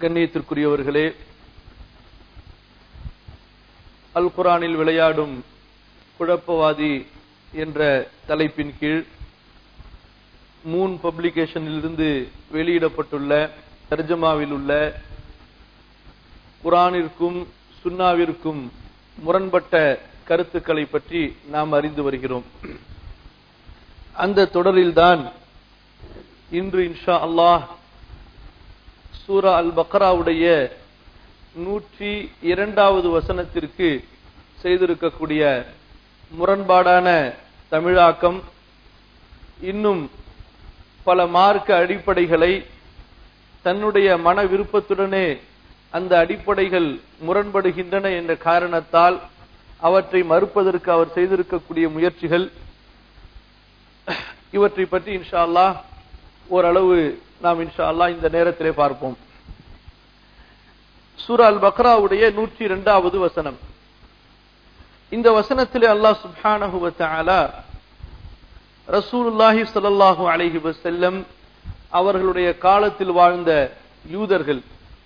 கண்ணியத்திற்குரியவர்களே, அல் குர்ஆனில் விளையாடும் குழப்பவாதி என்ற தலைப்பின் கீழ் மூன் பப்ளிகேஷனிலிருந்து வெளியிடப்பட்டுள்ள தர்ஜமாவில் உள்ள குர்ஆனிற்கும் சுன்னாவிற்கும் முரண்பட்ட கருத்துக்களை பற்றி நாம் அறிந்து வருகிறோம். அந்த தொடரில்தான் இன்று இன்ஷா அல்லாஹ் சூரா அல் பக்ராவுடைய 102வது வசனத்திற்கு செய்திருக்கக்கூடிய முரண்பாடான தமிழாக்கம், இன்னும் பல மார்க்க அடிப்படைகளை தன்னுடைய மன விருப்பத்துடனே அந்த அடிப்படைகள் முரண்படுகின்றன என்ற காரணத்தால் அவற்றை மறுப்பதற்கு அவர் செய்திருக்கக்கூடிய முயற்சிகள், இவற்றை பற்றி இன்ஷா அல்லாஹ் ஓரளவு நாம் இன்ஷா அல்லாஹ் இந்த நேரத்திலே பார்ப்போம். சூரா அல் பக்ராவுடைய 102வது வசனம். இந்த வசனத்திலே அல்லாஹ் சுப்ஹானஹு வ தஆலா ரசூலுல்லாஹி ஸல்லல்லாஹு அலைஹி வஸல்லம் அவர்களுடைய காலத்தில் வாழ்ந்த யூதர்கள்,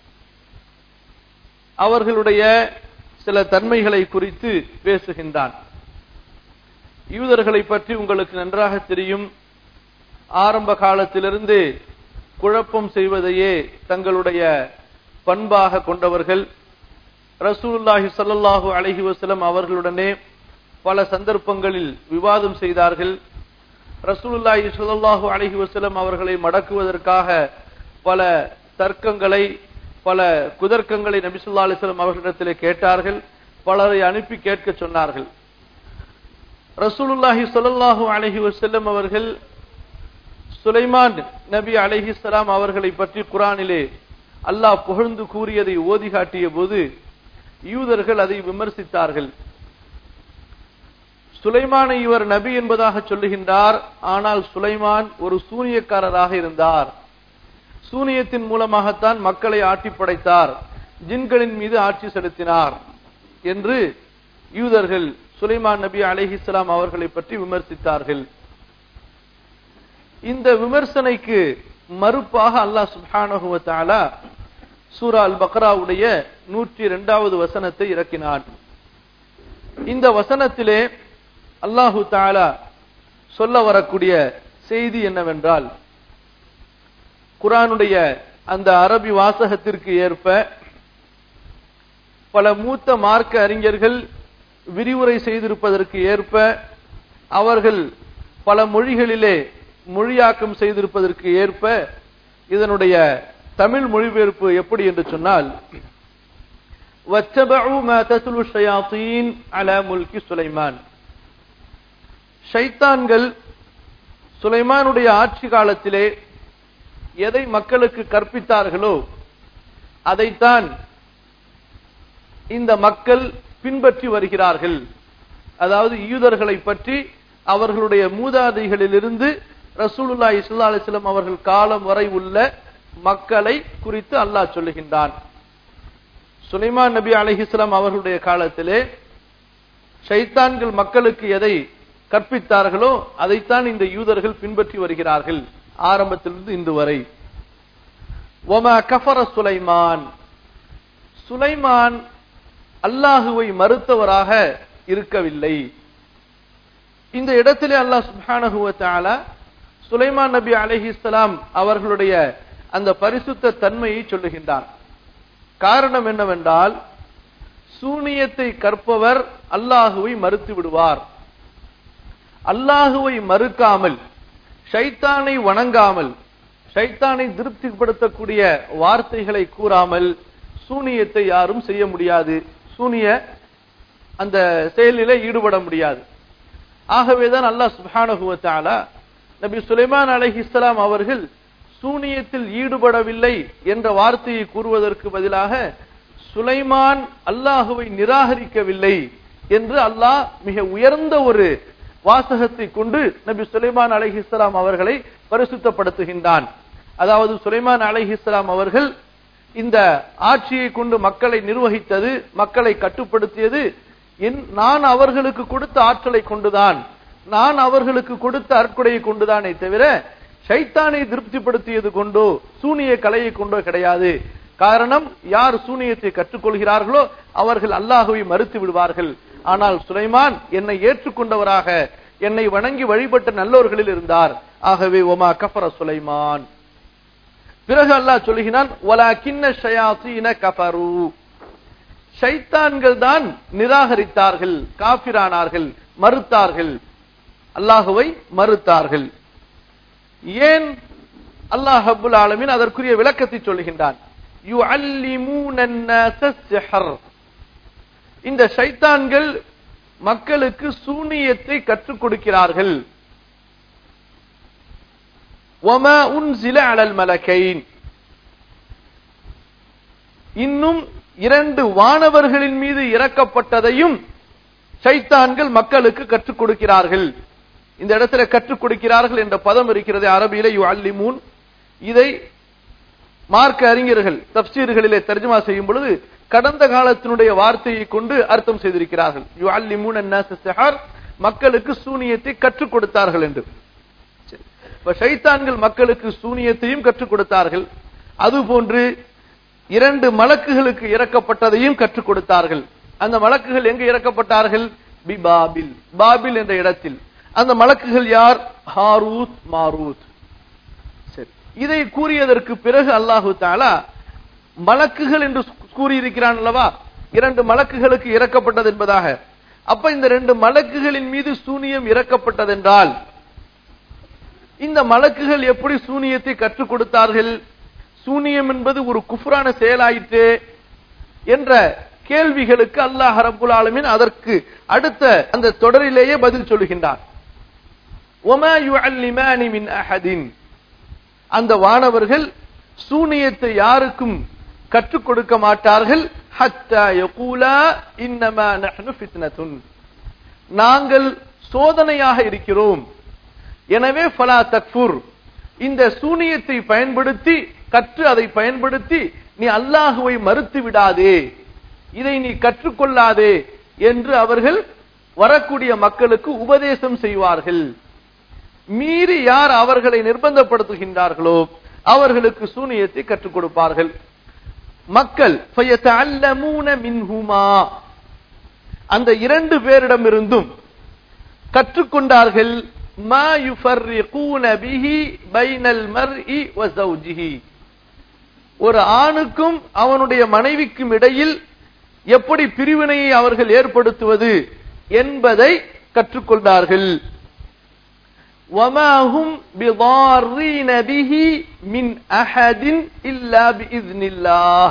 அவர்களுடைய சில தன்மைகளை குறித்து பேசுகின்றான். யூதர்களை பற்றி உங்களுக்கு நன்றாக தெரியும். ஆரம்ப காலத்திலிருந்து குழப்பம் செய்வதையே தங்களுடைய பண்பாக கொண்டவர்கள். ரசூலுல்லாஹி ஸல்லல்லாஹு அலைஹி வஸல்லம் அவர்களுடனே பல சந்தர்ப்பங்களில் விவாதம் செய்தார்கள். ரசூலுல்லாஹி ஸல்லல்லாஹு அலைஹி வஸல்லம் அவர்களை மடக்குவதற்காக பல தர்க்கங்களை, பல குதர்க்கங்களை நபி ஸல்லல்லாஹு அலைஹி வஸல்லம் அவர்களிடத்திலே கேட்டார்கள். பலரை அனுப்பி கேட்க சொன்னார்கள். ரசூலுல்லாஹி ஸல்லல்லாஹு அலைஹி வஸல்லம் அவர்கள் சுலைமான் நபி அலைஹிஸ்ஸலாம் அவர்களை பற்றி குர்ஆனிலே அல்லாஹ் புகழ்ந்து கூறியதை ஓதி காட்டிய போது யூதர்கள் அதை விமர்சித்தார்கள். சுலைமானை இவர் நபி என்பதாக சொல்லுகின்றார், ஆனால் சுலைமான் ஒரு சூனியக்காரராக இருந்தார், சூனியத்தின் மூலமாகத்தான் மக்களை ஆட்டி படைத்தார், ஜின்களின் மீது ஆட்சி செலுத்தினார் என்று யூதர்கள் சுலைமான் நபி அலைஹிஸ்ஸலாம் அவர்களை பற்றி விமர்சித்தார்கள். இந்த விமர்சனைக்கு மறுப்பாக அல்லாஹ் சுப்ஹானஹு வ தஆலா சூரா அல் பக்ராவுடைய 102வது வசனத்தை இறக்கினான். இந்த வசனத்திலே அல்லாஹு தஆலா சொல்ல வரக்கூடிய செய்தி என்னவென்றால், குர்ஆனுடைய அந்த அரபி வாசகத்திற்கு ஏற்ப பல மூத்த மார்க்க அறிஞர்கள் விரிவுரை செய்திருப்பதற்கு ஏற்ப அவர்கள் பல மொழிகளிலே மொழியாக்கம் செய்திருப்பதற்கு ஏற்ப இதனுடைய தமிழ் மொழிபெயர்ப்பு எப்படி என்று சொன்னால், வத்தபஉ மா தத்லு ஷயாத்தீன் அலா முல்கி சுலைமான். ஷைத்தான்கள் சுலைமானுடைய ஆட்சி காலத்திலே எதை மக்களுக்கு கற்பித்தார்களோ அதைத்தான் இந்த மக்கள் பின்பற்றி வருகிறார்கள். அதாவது யூதர்களை பற்றி அவர்களுடைய மூதாதைகளிலிருந்து ரசூலுல்லாஹி ஸல்லல்லாஹு அலைஹி வஸல்லம் அவர்கள் காலம் வரை உள்ள மக்களை குறித்து அல்லாஹ் சொல்லுகின்றான். சுலைமான் நபி அலைஹிஸ்ஸலாம் அவர்களுடைய காலத்திலே ஷைத்தான்கள் மக்களுக்கு எதை கற்பித்தார்களோ அதைத்தான் இந்த யூதர்கள் பின்பற்றி வருகிறார்கள் ஆரம்பத்திலிருந்து இன்று வரை. வமா கஃபர சுலைமான். சுலைமான் அல்லாஹுவை மறுத்தவராக இருக்கவில்லை. இந்த இடத்திலே அல்லாஹ் சுப்ஹானஹு வ தஆலா சுலைமான் நபி அலைஹிஸ்ஸலாம் அவர்களுடைய அந்த பரிசுத்த தன்மையை சொல்லுகின்றார். காரணம் என்னவென்றால், சூனியத்தை கற்பவர் அல்லாஹுவை மறுத்து விடுவார். அல்லாஹுவை மறுக்காமல், ஷைத்தானை வணங்காமல், ஷைத்தானை திருப்திப்படுத்தக்கூடிய வார்த்தைகளை கூறாமல் சூனியத்தை யாரும் செய்ய முடியாது, சூனிய அந்த செயலிலே ஈடுபட முடியாது. ஆகவேதான் அல்லாஹ் சுப்ஹானஹு வ தஆலா நபி சுலைமான் அலைஹிஸ்ஸலாம் அவர்கள் சூனியத்தில் ஈடுபடவில்லை என்ற வார்த்தையை கூறுவதற்கு பதிலாக சுலைமான் அல்லாஹுவை நிராகரிக்கவில்லை என்று அல்லாஹ் மிக உயர்ந்த ஒரு வாசகத்தை கொண்டு நபி சுலைமான் அலைஹிஸ்ஸலாம் அவர்களை பரிசுத்தப்படுத்துகின்றான். அதாவது சுலைமான் அலைஹிஸ்ஸலாம் அவர்கள் இந்த ஆட்சியை கொண்டு மக்களை நிர்வகித்தது, மக்களை கட்டுப்படுத்தியது நான் அவர்களுக்கு கொடுத்த ஆற்றலை கொண்டுதான், நான் அவர்களுக்கு கொடுத்த அற்கொடையை கொண்டுதானே தவிர ஷைத்தானை திருப்திப்படுத்தியது கொண்டோ சூனிய கலையை கொண்டோ கிடையாது. காரணம், யார் சூனியத்தை கற்றுக்கொள்கிறார்களோ அவர்கள் அல்லாஹ்வை மறுத்து விடுவார்கள். ஆனால் சுலைமான் என்னை ஏற்றுக்கொண்டவராக, என்னை வணங்கி வழிபட்ட நல்லோர்களில் இருந்தார். ஆகவே ஒமா கஃபர சுலைமான். பிறகு அல்லாஹ் சொல்கிறான், வலாகின்ன ஷயாத்தீன கஃபரு, ஷைத்தான்கள் தான் நிராகரித்தார்கள், காஃபிரானார்கள், மறுத்தார்கள், அல்லாஹ்வை மறுத்தார்கள். ஏன்? அல்லாஹ் ரப்பல் ஆலமீன் அதற்குரிய விளக்கத்தை சொல்கின்றான். யுஅல்லிமூன அன்-நாஸ ஸிஹர், இந்த ஷைத்தான்கள் மக்களுக்கு சூனியத்தை கற்றுக் கொடுக்கிறார்கள். வமா உன்ஸில அலல் மலக்கைன், இன்னும் 2 வானவர்களின் மீது இறக்கப்பட்டதையும் ஷைத்தான்கள் மக்களுக்கு கற்றுக் கொடுக்கிறார்கள். இந்த இடத்துல கற்றுக் கொடுக்கிறார்கள் என்ற பதம் இருக்கிறது அரபியிலே, யுஅல்லிமூன். இதை மார்க்க அறிஞர்கள் தஃப்சீர்களிலே தர்ஜுமா செய்யும் பொழுது கடந்த காலத்தினுடைய வார்த்தையை கொண்டு அர்த்தம் செய்திருக்கிறார்கள். யுஅல்லிமூன அன்-நாஸ ஸிஹர், மக்களுக்கு சூனியத்தை கற்றுக் கொடுத்தார்கள் என்று. இப்ப ஷைத்தான்கள் மக்களுக்கு சூனியத்தையும் கற்றுக் கொடுத்தார்கள், அதுபோன்று 2 மலக்குகளுக்கு இறக்கப்பட்டதையும் கற்றுக் கொடுத்தார்கள். அந்த மலக்குகள் எங்கு இறக்கப்பட்டார்கள்? பிபாபில், பாபில் என்ற இடத்தில். அந்த மலக்குகள் யார்? ஹாரூத், மாரூத். சரி, இதை கூறியதற்கு பிறகு அல்லாஹு தஆலா மலக்குகள் என்று கூறியிருக்கிறான் அல்லவா, 2 மலக்குகளுக்கு இறக்கப்பட்டது என்பதாக. அப்ப இந்த 2 மலக்குகளின் மீது சூனியம் இறக்கப்பட்டதென்றால் இந்த மலக்குகள் எப்படி சூனியத்தை கற்றுக் கொடுத்தார்கள்? சூனியம் என்பது ஒரு குஃப்ரான செயலாயிற்று என்ற கேள்விகளுக்கு அல்லாஹ் ரப்புல் ஆலமீன் அதற்கு அடுத்த அந்த தொடரிலேயே பதில் சொல்கின்றார். வமா யுஅல்லிமானி மின் அஹதின், அந்த வானவர்கள் சூனியத்தை யாருக்கும் கற்றுக் கொடுக்க மாட்டார்கள். ஹத்தா யகூலா இன்னமா நஹ்னு ஃபித்னத்துன், நாங்கள் சோதனையாக இருக்கிறோம், எனவே ஃபலா தக்ஃபுர், இந்த சூனியத்தை பயன்படுத்தி கற்று அதை பயன்படுத்தி நீ அல்லாஹ்வை மறுத்து விடாதே, இதை நீ கற்றுக்கொள்ளாதே என்று அவர்கள் வரக்கூடிய மக்களுக்கு உபதேசம் செய்வார்கள். மீறி யார் அவர்களை நிர்பந்தப்படுத்துகின்றார்களோ அவர்களுக்கு சூனியத்தை கற்றுக் கொடுப்பார்கள். மக்கள் ஃபயதஅல்லமூன மின்ஹுமா, அந்த 2 பேரிடமிருந்தும் கற்றுக்கொண்டார்கள். மா யுஃபர்ரிகூன பிஹி பைனல் மர்இ வ ஸௌஜிஹி, ஒரு ஆணுக்கும் அவனுடைய மனைவிக்கும் இடையில் எப்படி பிரிவினையை அவர்கள் ஏற்படுத்துவது என்பதை கற்றுக்கொண்டார்கள். வமா ஹும் பிதார்ரீன பிஹி மின் அஹதின் இல்லா பிஇذنில்லாஹ்,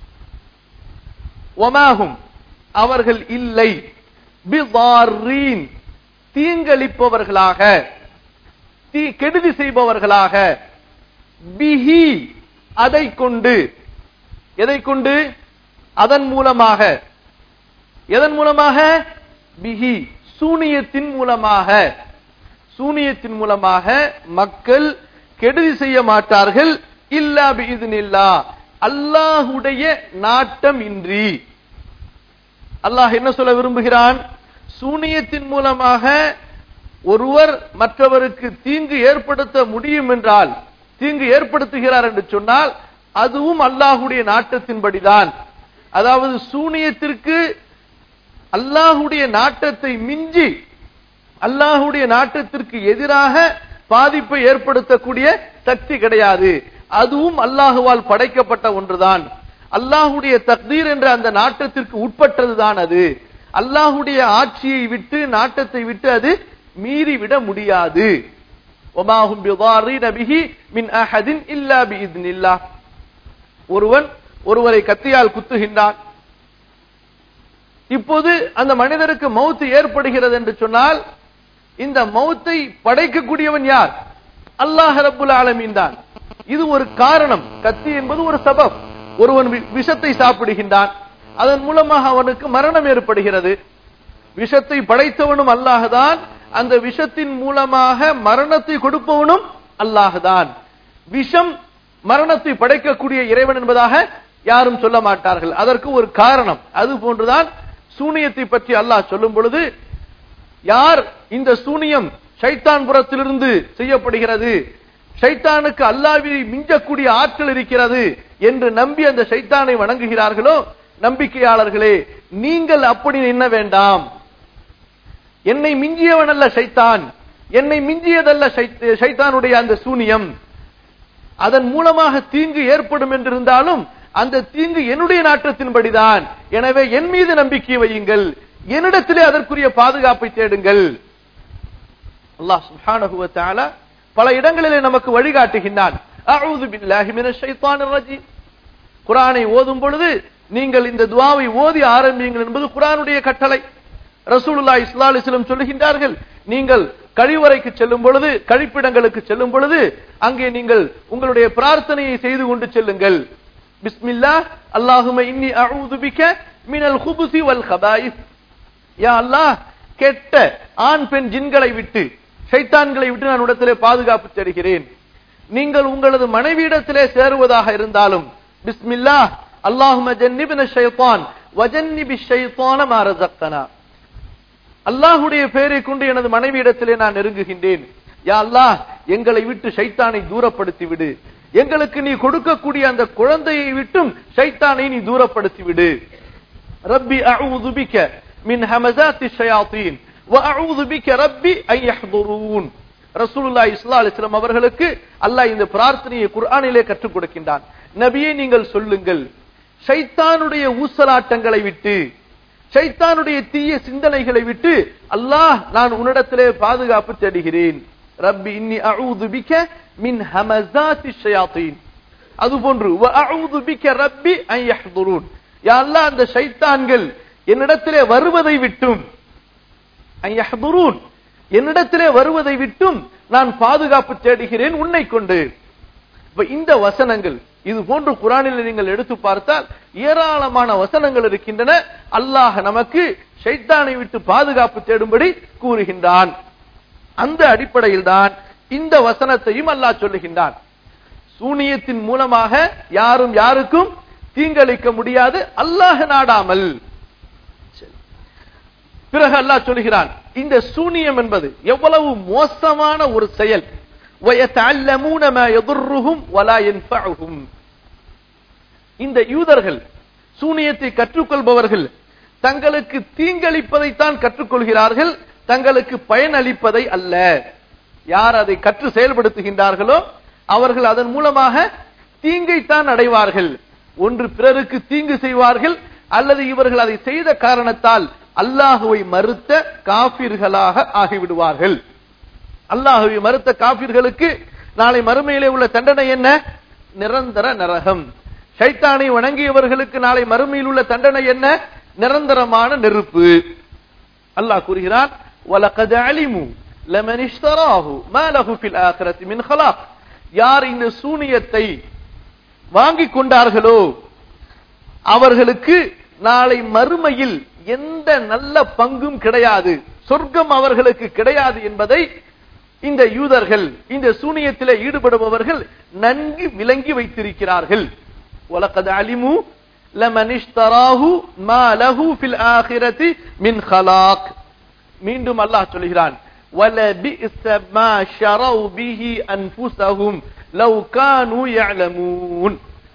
வமா ஹும் அவர்கள் இல்லை, பிதார்ரீன் தீங்களிப்பவர்களாக, கெடுதி செய்பவர்களாக, பிஹி அதை கொண்டு, எதை கொண்டு? அதன் மூலமாக. எதன் மூலமாக? பிஹி சூனியத்தின் மூலமாக. சூனியத்தின் மூலமாக மக்கள் கெடுதி செய்ய மாட்டார்கள். இல்லா பிஇذنில்லாஹ், அல்லாஹ்வுடைய நாட்டம் இன்றி. அல்லாஹ் என்ன சொல்ல விரும்புகிறான்? சூனியத்தின் மூலமாக ஒருவர் மற்றவருக்கு தீங்கு ஏற்படுத்த முடியும் என்றால், தீங்கு ஏற்படுத்துகிறார் என்று சொன்னால் அதுவும் அல்லாஹ்வுடைய நாட்டத்தின்படிதான். அதாவது சூனியத்திற்கு அல்லாஹ்வுடைய நாட்டத்தை மிஞ்சி, அல்லாஹ்வுடைய நாட்டத்திற்கு எதிராக பாதிப்பை ஏற்படுத்தக்கூடிய சக்தி கிடையாது. அதுவும் அல்லாஹ்வால் படைக்கப்பட்ட ஒன்றுதான். அல்லாஹ்வுடைய தக்தீர் என்ற அந்த நாட்டத்திற்கு உட்பட்டதுதான் அது. அல்லாஹ்வுடைய ஆட்சியை விட்டு, நாட்டத்தை விட்டு அது மீறிவிட முடியாது. வமா ஹும் பிதார்ரீன பிஹி மின் அஹதின் இல்லா பிஇذنில்லாஹ். ஒருவரை கத்தியால் குத்துகின்றான். இப்போது அந்த மனிதருக்கு மௌத் ஏற்படுகிறது என்று சொன்னால் இந்த மௌத்தை படைக்கக்கூடியவன் யார்? அல்லாஹ் ரப்புல் ஆலமீன் தான். இது ஒரு காரணம். கத்தி என்பது ஒரு சபப். ஒருவன் விஷத்தை சாப்பிடுகின்றான், அதன் மூலமாக அவனுக்கு மரணம் ஏற்படுகிறது. விஷத்தை படைத்தவனும் அல்லாஹ்தான், அந்த விஷத்தின் மூலமாக மரணத்தை கொடுப்பவனும் அல்லாஹ்தான். விஷம் மரணத்தை படைக்கக்கூடிய இறைவன் என்பதாக யாரும் சொல்ல மாட்டார்கள். அதற்கு ஒரு காரணம். அது போன்றுதான் சூனியத்தை பற்றி அல்லாஹ் சொல்லும் பொழுது, யார் இந்த சூனியம் ஷைத்தான் புறத்திலிருந்து செய்யப்படுகிறது, ஷைத்தானுக்கு அல்லாஹ்வை மிஞ்சக்கூடிய ஆற்றல் இருக்கிறது என்று நம்பி அந்த ஷைத்தானை வணங்குகிறார்களோ, நம்பிக்கையாளர்களே, நீங்கள் அப்படி எண்ண வேண்டாம். என்னை மிஞ்சியவன் அல்ல ஷைத்தான், என்னை மிஞ்சியதல்ல ஷைத்தானுடைய அந்த சூனியம். அதன் மூலமாக தீங்கு ஏற்படும் என்றிருந்தாலும் அந்த தீங்கு என்னுடைய நாட்டத்தின்படிதான். எனவே என் மீது நம்பிக்கை வையுங்கள், என்னிடத்திலே அதற்குரிய பாதுகாப்பை தேடுங்கள். அல்லாஹ் சுப்ஹானஹு வ தஆலா பல இடங்களிலே நமக்கு வழிகாட்டுகின்றான். அஊது பில்லாஹி மினஷ் ஷைத்தானிர் ரஜீம். குர்ஆனை ஓதும் பொழுது நீங்கள் இந்த துஆவை ஓதி ஆரம்பியுங்கள் என்பது குர்ஆனுடைய கட்டளை. ரசூலுல்லாஹி ஸல்லல்லாஹு அலைஹி வஸல்லம் சொல்லுகின்றார்கள், நீங்கள் கழிவறைக்கு செல்லும் பொழுது, கழிப்பிடங்களுக்கு செல்லும் பொழுது அங்கே நீங்கள் உங்களுடைய பிரார்த்தனையை செய்து கொண்டு செல்லுங்கள். பிஸ்மில்லாஹ் அல்லாஹும்ம இன்னி அஊது பிக மினல் குபுஸி வல் கபாயிஸ். யா அல்லாஹ், கெட்ட ஆண் பெண் ஜின்களை விட்டு, ஷைத்தான்களை விட்டு நான் உடத்திலே பாதுகாப்பு தேடுகிறேன். நீங்கள் உங்களது மனைவியிடத்திலே சேருவதாக இருந்தாலும் பிஸ்மில்லாஹ் அல்லாஹும்ம ஜன்னிப்னா ஷைத்தான் வஜன்னிபிஷ் ஷைத்தான மா ரஸக்தனா. அல்லாஹ்வுடைய பெயரை கொண்டு எனது மனைவியிடத்திலே நான் நெருங்குகின்றேன். யா அல்லாஹ், எங்களை விட்டு ஷைத்தானை தூரப்படுத்தி விடு. எங்களுக்கு நீ கொடுக்கக்கூடிய அந்த குழந்தையை விட்டும் ஷைத்தானை நீ தூரப்படுத்தி விடு. ரப்பி அஊது பிக மின் ஹமஸாத்தி ஷயாத்தீன் வ அஊது பிக ரப்பி அன் யஹ்துரூன். ரசூலுல்லாஹி ஸல்லல்லாஹு அலைஹி வஸல்லம் அவர்களுக்கு அல்லாஹ் இந்த பிரார்த்தனையை குர்ஆனிலே கற்றுக் கொடுக்கின்றான். நபியே, நீங்கள் சொல்லுங்கள், ஷைத்தானுடைய ஊசலாட்டங்களை விட்டு, ஷைத்தானுடைய தீய சிந்தனைகளை விட்டு அல்லாஹ் நான் உன்னிடத்திலே பாதுகாப்பு தேடுகிறேன். ரப்பி இன்னி அஊது பிக மின் ஹமஸாத்தி ஷயாத்தீன். அதுபோன்று வ அஊது பிக ரப்பி அன் யஹ்துரூன். யா அல்லாஹ், அந்த ஷைத்தான்கள் என்னிடத்திலே வருவதை விட்டும், அன் யஹ்துரூன், என்னிடத்திலே வருவதை விட்டும் நான் பாதுகாப்பு தேடுகிறேன் உன்னை கொண்டு. இந்த வசனங்கள் இது போன்று குர்ஆனில் நீங்கள் எடுத்து பார்த்தால் ஏராளமான வசனங்கள் இருக்கின்றன. அல்லாஹ் நமக்கு ஷைத்தானை விட்டு பாதுகாப்பு தேடும்படி கூறுகின்றான். அந்த அடிப்படையில் தான் இந்த வசனத்தையும் அல்லாஹ் சொல்லுகின்றான். சூனியத்தின் மூலமாக யாரும் யாருக்கும் தீங்களிக்க முடியாது, அல்லாஹ் நாடாமல். பிறகு அல்லாஹ் சொல்லுகிறான், இந்த சூனியம் என்பது எவ்வளவு மோசமான ஒரு செயல். وَيَتَعَلَّمُونَ مَا يَضُرُّهُمْ وَلَا يَنفَعُهُمْ. இந்த யூதர்கள், சூனியத்தை கற்றுக்கொள்பவர்கள், தங்களுக்கு தீங்களிப்பதைத்தான் கற்றுக்கொள்கிறார்கள், தங்களுக்கு பயனளிப்பதை அல்ல. யார் அதை கற்று செயல்படுத்துகின்றார்களோ அவர்கள் அதன் மூலமாக தீங்கைத்தான் அடைவார்கள். ஒன்று பிறருக்கு தீங்கு செய்வார்கள், அல்லது இவர்கள் அதை செய்த காரணத்தால் அல்லாஹுவை மறுத்த காபிர்களாக ஆகிவிடுவார்கள். அல்லாஹுவை மறுத்த காபிர்களுக்கு நாளை மறுமையிலே உள்ள தண்டனை என்ன? நிரந்தர நரகம். ஷைத்தானை வணங்கியவர்களுக்கு நாளை மறுமையில் உள்ள தண்டனை என்ன? நிரந்தரமான நெருப்பு. அல்லாஹ் கூறுகிறான், وَلَقَدْ عَلِمُوا لَمَنِ اشْتَرَاهُ مَا لَهُ فِي الْآخِرَةِ مِنْ خَلَاقٍ. யார் இந்த சூனியத்தை வாங்கிக் கொண்டார்களோ அவர்களுக்கு நாளை மறுமையில் எந்த நல்ல பங்கும் கிடையாது, சொர்க்கம் அவர்களுக்கு கிடையாது என்பதை இந்த யூதர்கள், இந்த சூனியத்திலே ஈடுபடுபவர்கள் நன்கு விளங்கி வைத்திருக்கிறார்கள். وَلَقَدْ عَلِمُوا لَمَنِ اشْتَرَاهُ مَا لَهُ فِي الْآخِرَةِ مِنْ خَلَاقٍ. மீண்டும் அல்லாஹ் சொல்கிறான், وَلَبِئْسَ مَا شَرَوْا بِهِ أَنفُسَهُمْ لَوْ كَانُوا يَعْلَمُونَ.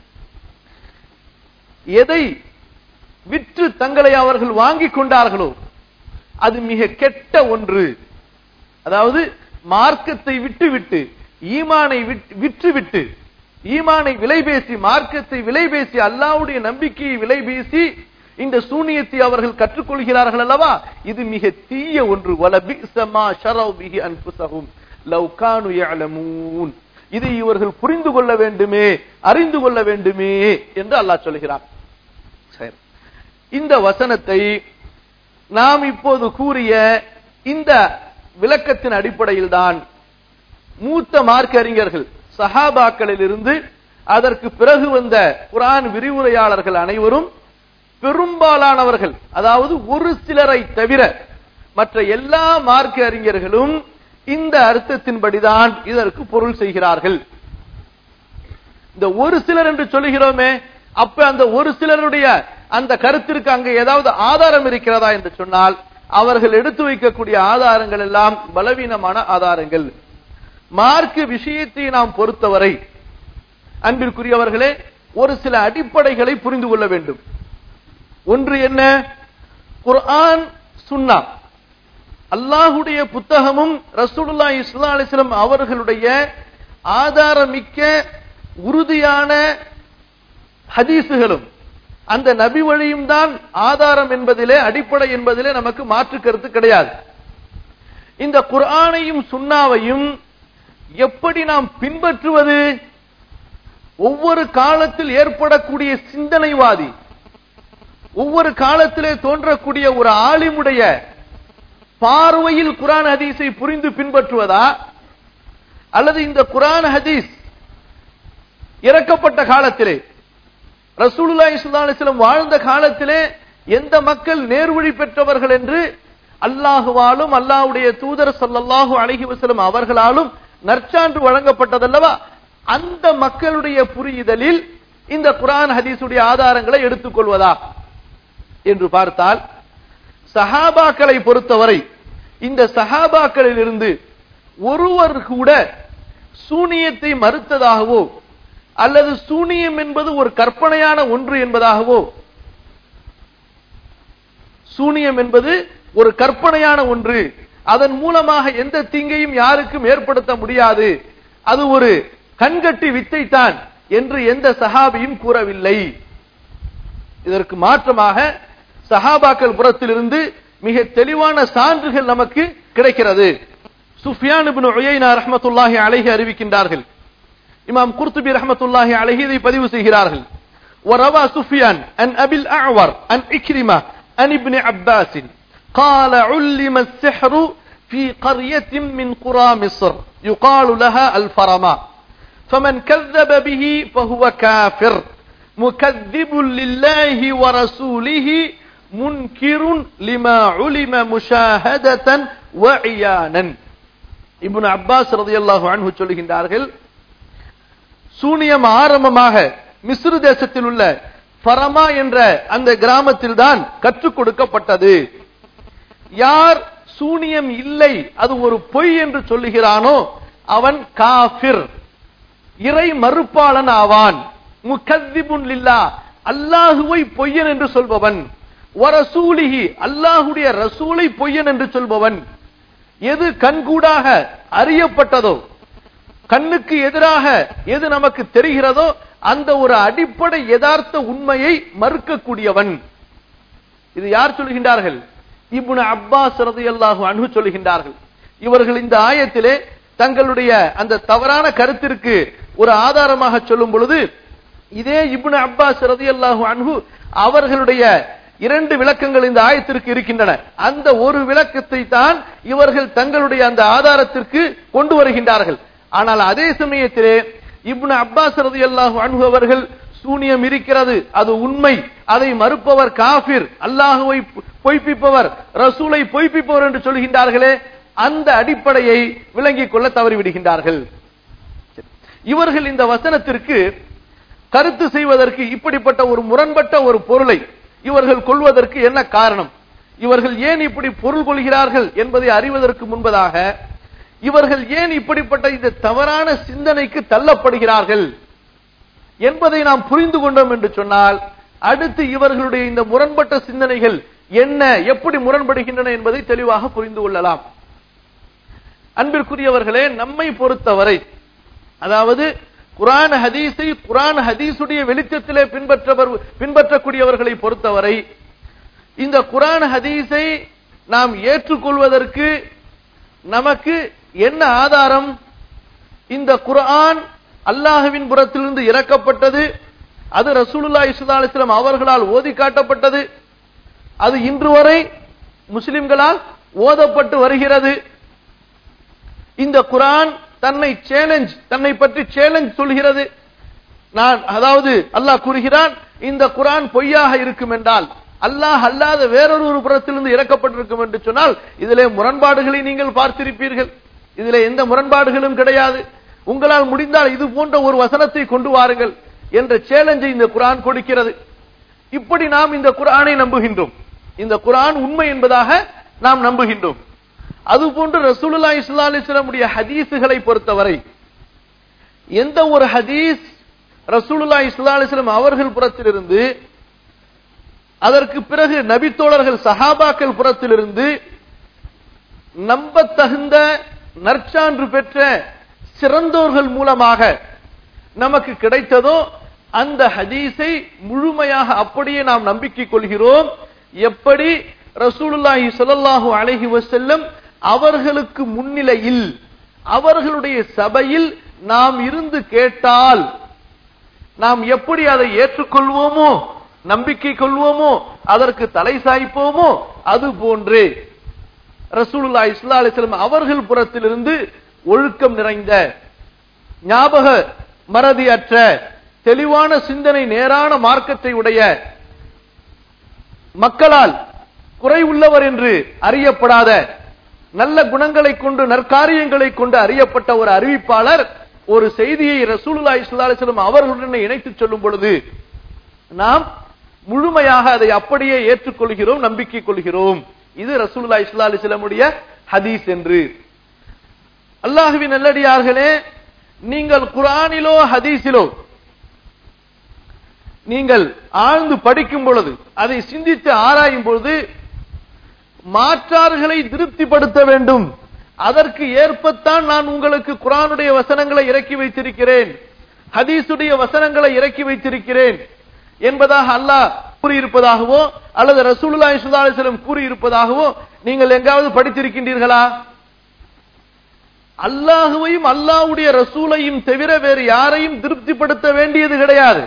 எதை விற்று தங்களை அவர்கள் வாங்கிக் கொண்டார்களோ அது மிக கெட்ட ஒன்று. அதாவது மார்க்கத்தை விட்டுவிட்டு, ஈமானை விற்றுவிட்டு, ஈமானை விலை பேசி, மார்க்கத்தை விலை பேசி, அல்லாஹ்வுடைய நம்பிக்கையை விலை பேசி இந்த சூனியத்தை அவர்கள் கற்றுக்கொள்கிறார்கள் அல்லவா, இது மிக தீய ஒன்று. وَلَبِئْسَ مَا شَرَوْا بِهِ أَنفُسَهُمْ لَوْ كَانُوا يَعْلَمُونَ. இதை இவர்கள் புரிந்து கொள்ள வேண்டுமே, அறிந்து கொள்ள வேண்டுமே என்று அல்லாஹ் சொல்கிறான். சரி, இந்த வசனத்தை நாம் இப்போது கூறிய இந்த விளக்கத்தின் அடிப்படையில் தான் மூத்த மார்க்க அறிஞர்கள், சஹாபாக்களில் இருந்து அதற்கு பிறகு வந்த குர்ஆன் விரிவுரையாளர்கள் அனைவரும், பெரும்பாலானவர்கள், அதாவது ஒரு சிலரை தவிர மற்ற எல்லா மார்க்க அறிஞர்களும் இந்த அர்த்தத்தின்படிதான் இதற்கு பொருள் செய்கிறார்கள். இந்த ஒரு சிலர் என்று சொல்லுகிறோமே, அப்ப அந்த ஒரு சிலருடைய அந்த கருத்திற்கு அங்கே ஏதாவது ஆதாரம் இருக்கிறதா என்று சொன்னால் அவர்கள் எடுத்து வைக்கக்கூடிய ஆதாரங்கள் எல்லாம் பலவீனமான ஆதாரங்கள். மார்க்க விஷயத்தை நாம் பொறுத்தவரை அன்பிற்குரியவர்களே ஒரு சில அடிப்படைகளை புரிந்து கொள்ள வேண்டும். ஒன்று என்ன? குர்ஆன் சுன்னா, அல்லாஹ்வுடைய புத்தகமும் ரசூலுல்லாஹி ஸல்லல்லாஹு அலைஹி வஸல்லம் அவர்களுடைய ஆதாரமிக்க உறுதியான ஹதீஸுகளும் அந்த நபி வழியும் தான் ஆதாரம் என்பதிலே, அடிப்படை என்பதிலே நமக்கு மாற்று கருத்து கிடையாது. இந்த குர்ஆனையும் சுன்னாவையும் எப்படி நாம் பின்பற்றுவது? ஒவ்வொரு காலத்தில் ஏற்படக்கூடிய சிந்தனைவாதி, ஒவ்வொரு காலத்திலே தோன்றக்கூடிய ஒரு ஆலிமுடைய பார்வையில் குர்ஆன் ஹதீஸை புரிந்து பின்பற்றுவதா, அல்லது இந்த குர்ஆன் ஹதீஸ் இறக்கப்பட்ட காலத்திலே ரசூலுல்லாஹி ஸல்லல்லாஹு அலைஹி வஸல்லம் வாழ்ந்த காலத்திலே எந்த மக்கள் நேர்வழி பெற்றவர்கள் என்று அல்லாஹ்வாலும் அல்லாஹ்வுடைய தூதர் ஸல்லல்லாஹு அலைஹி வஸல்லம் அவர்களாலும் நற்சான்று வழங்கப்பட்டதல்லவா, அந்த மக்களுடைய புரிதலில் இந்த குர்ஆன் ஹதீஸுடைய ஆதாரங்களை எடுத்துக்கொள்வதா என்று பார்த்தால், சஹாபாக்களை பொறுத்தவரை இந்த சஹாபாக்களிலிருந்து ஒருவர் கூட சூனியத்தை மறுத்ததாகவோ அல்லது சூனியம் என்பது ஒரு கற்பனையான ஒன்று என்பதாகவோ, சூனியம் என்பது ஒரு கற்பனையான ஒன்று, அதன் மூலமாக எந்த தீங்கையும் யாருக்கும் ஏற்படுத்த முடியாது, அது ஒரு கண்கட்டி வித்தைத்தான் என்று எந்த சஹாபியும் கூறவில்லை. இதற்கு மாற்றமாக சஹாபாக்கள் புறத்திலிருந்து மிக தெளிவான சான்றுகள் நமக்கு கிடைக்கிறது. சுஃபியான் இப்னு உயைனா ரஹ்மத்துல்லாஹி அலைஹி அறிவிக்கின்றார்கள். இமாம் குர்துபி ரஹ்மத்துல்லாஹி அலைஹி இதை பதிவு செய்கிறார்கள். وروى سفيان عن أبي الأعور عن إكرمة عن ابن عباس قال علم السحر في قرية من قرى مصر يقال لها الفرما فمن كذب به فهو كافر مكذب لله ورسوله منكر لما علم مشاهدة وعيانا. இப்னு அப்பாஸ் ரலியல்லாஹு அன்ஹு சொல்லுகின்றார்கள், சூனியம் ஆரம்பமாக மிஸ்ர் தேசத்தில் உள்ள ஃபரமா என்ற அந்த கிராமத்தில் தான் கற்றுக் கொடுக்கப்பட்டது. யார் சூனியம் இல்லை, அது ஒரு பொய் என்று சொல்லுகிறானோ அவன் காஃபிர், இறை மறுப்பாளன் ஆவான். முகத்திபுன் லில்லாஹ், அல்லாஹுவை பொய்யன் என்று சொல்பவன். வரசூலிஹி, அல்லாஹுடைய ரசூலை பொய்யன் என்று சொல்பவன். எது கண்கூடாக அறியப்பட்டதோ, கண்ணுக்கு எதிராக எது நமக்கு தெரிகிறதோ அந்த ஒரு அடிப்படை யதார்த்த உண்மையை மறுக்கக்கூடியவன். இது யார் சொல்கின்றார்கள்? இப்னு அப்பாஸ் ரலியல்லாஹு அன்ஹு சொல்கின்றார்கள். இவர்கள் இந்த ஆயத்திலே தங்களுடைய அந்த தவறான கருத்திற்கு ஒரு ஆதாரமாக சொல்லும் பொழுது, இதே இப்னு அப்பாஸ் ரலியல்லாஹு அன்ஹு அவர்களுடைய இரண்டு விளக்கங்கள் இந்த ஆயத்திற்கு இருக்கின்றன. அந்த ஒரு விளக்கத்தை தான் இவர்கள் தங்களுடைய அந்த ஆதாரத்திற்கு கொண்டு வருகின்றார்கள். ஆனால் அதே சமயத்திலே இப்னு அப்பாஸ் ரலியல்லாஹு அன்ஹு அவர்கள் சூனியம் இருக்கிறது, அது உண்மை, அதை மறுப்பவர் காஃபிர், அல்லாஹுவை பொய்ப்பிப்பவர், ரசூலை பொய்ப்பிப்பவர் என்று சொல்கின்றார்களே, அந்த அடிப்படையை விளங்கிக் கொள்ள தவறிவிடுகின்றார்கள். இவர்கள் இந்த வசனத்திற்கு கருத்து செய்வதற்கு இப்படிப்பட்ட ஒரு முரண்பட்ட ஒரு பொருளை இவர்கள் கொள்வதற்கு என்ன காரணம், இவர்கள் ஏன் இப்படி பொருள் கொள்கிறார்கள் என்பதை அறிவதற்கு முன்பதாக இவர்கள் ஏன் இப்படிப்பட்ட இந்த தவறான சிந்தனைக்கு தள்ளப்படுகிறார்கள் என்பதை நாம் புரிந்து கொண்டோம் என்று சொன்னால், அடுத்து இவர்களுடைய இந்த முரண்பட்ட சிந்தனைகள் என்ன, எப்படி முரண்படுகின்றன என்பதை தெளிவாக புரிந்து கொள்ளலாம். அன்பிற்குரியவர்களே, நம்மை பொறுத்தவரை, அதாவது குர்ஆன் ஹதீஸை குர்ஆன் ஹதீஸுடைய வெளிச்சத்திலே பின்பற்றக்கூடியவர்களை பொறுத்தவரை, இந்த குர்ஆன் ஹதீஸை நாம் ஏற்றுக்கொள்வதற்கு நமக்கு என்ன ஆதாரம்? இந்த குர்ஆன் அல்லாஹ்வின் புறத்திலிருந்து இறக்கப்பட்டது, அது ரசூலுல்லாஹி ஸல்லல்லாஹு அலைஹி வஸல்லம் அவர்களால் ஓதி காட்டப்பட்டது, அது இன்று வரை முஸ்லிம்களால் ஓதப்பட்டு வருகிறது. இந்த குர்ஆன் தன்னை பற்றி சேலஞ்ச் சொல்கிறது. அதாவது அல்லாஹ் கூறுகிறான், இந்த குர்ஆன் பொய்யாக இருக்கும் என்றால், அல்லாஹ் அல்லாத வேறொரு புறத்திலிருந்து இறக்கப்பட்டிருக்கும் என்று சொன்னால், இதிலே முரண்பாடுகளை நீங்கள் பார்த்திருப்பீர்கள். இதிலே எந்த முரண்பாடுகளும் கிடையாது. உங்களால் முடிந்தால் இது போன்ற ஒரு வசனத்தை கொண்டு வாருங்கள் என்ற சேலஞ்சை இந்த குர்ஆன் கொடுக்கிறது. இப்படி நாம் இந்த குர்ஆனை நம்புகின்றோம். இந்த குர்ஆன் உண்மை என்பதாக நாம் நம்புகின்றோம். அதுபோன்று ரசூலுல்லாஹி ஸல்லல்லாஹு அலைஹி வஸல்லம் உடைய ஹதீஸ்களை பொறுத்தவரை எந்த ஒரு ஹதீஸ் ரசூலுல்லாஹி ஸல்லல்லாஹு அலைஹி வஸல்லம் அவர்கள் புறத்திலிருந்து, அதற்கு பிறகு நபி தோழர்கள் சஹாபாக்கள் புறத்திலிருந்து நம்பத்தகுந்த நற்சான்று பெற்ற சிறந்தோர்கள் மூலமாக நமக்கு கிடைத்ததோ அந்த ஹதீஸை முழுமையாக அப்படியே நாம் நம்பிக்கை கொள்கிறோம். எப்படி ரசூலுல்லாஹி ஸல்லல்லாஹு அலைஹி வஸல்லம் அவர்களுக்கு முன்னிலையில் அவர்களுடைய சபையில் நாம் இருந்து கேட்டால் நாம் எப்படி அதை ஏற்றுக்கொள்வோமோ, நம்பிக்கை கொள்வோமோ, அதற்கு தலை சாய்ப்போமோ, அது போன்றே ரசூலுல்லாஹி ஸல்லல்லாஹு அலைஹி வஸல்லம் அவர்கள் புறத்திலிருந்து ஒழுக்கம் நிறைந்த, ஞாபக மறதியற்ற, தெளிவான சிந்தனை, நேரான மார்க்கத்தை உடைய, மக்களால் குறை உள்ளவர் என்று அறியப்படாத, நல்ல குணங்களை கொண்டு நற்காரியங்களை கொண்டு அறியப்பட்ட ஒரு அறிவிப்பாளர் ஒரு செய்தியை ரசூலுல்லாஹி ஸல்லல்லாஹு அலைஹி வஸல்லம் அவர்களுடன் இணைத்து சொல்லும் பொழுது நாம் முழுமையாக அதை அப்படியே ஏற்றுக்கொள்கிறோம், நம்பிக்கை கொள்கிறோம். இது ரசூலுல்லாஹி ஸல்லல்லாஹு அலைஹி வஸல்லம் உடைய ஹதீஸ் என்று. அல்லாஹ்வின் நல்லடியார்களே, நீங்கள் குர்ஆனிலோ ஹதீஸிலோ நீங்கள் ஆழ்ந்து படிக்கும் பொழுது, அதை சிந்தித்து ஆராயும் பொழுது மாற்றார்களை திருப்திப்படுத்த வேண்டும். அதற்கு ஏற்பத்தான் நான் உங்களுக்கு குர்ஆனுடைய வசனங்களை இறக்கி வைத்திருக்கிறேன், ஹதீஸுடைய வசனங்களை இறக்கி வைத்திருக்கிறேன் என்பதாக அல்லாஹ் கூறியிருப்பதாகவோ அல்லது ரசூலுல்லாஹி ஸல்லல்லாஹு அலைஹி வஸல்லம் கூறியிருப்பதாகவோ நீங்கள் எங்காவது படித்திருக்கின்றீர்களா? அல்லாஹ்வையும் அல்லாஹ்வுடைய ரசூலையும் தவிர வேறு யாரையும் திருப்திப்படுத்த வேண்டியது கிடையாது.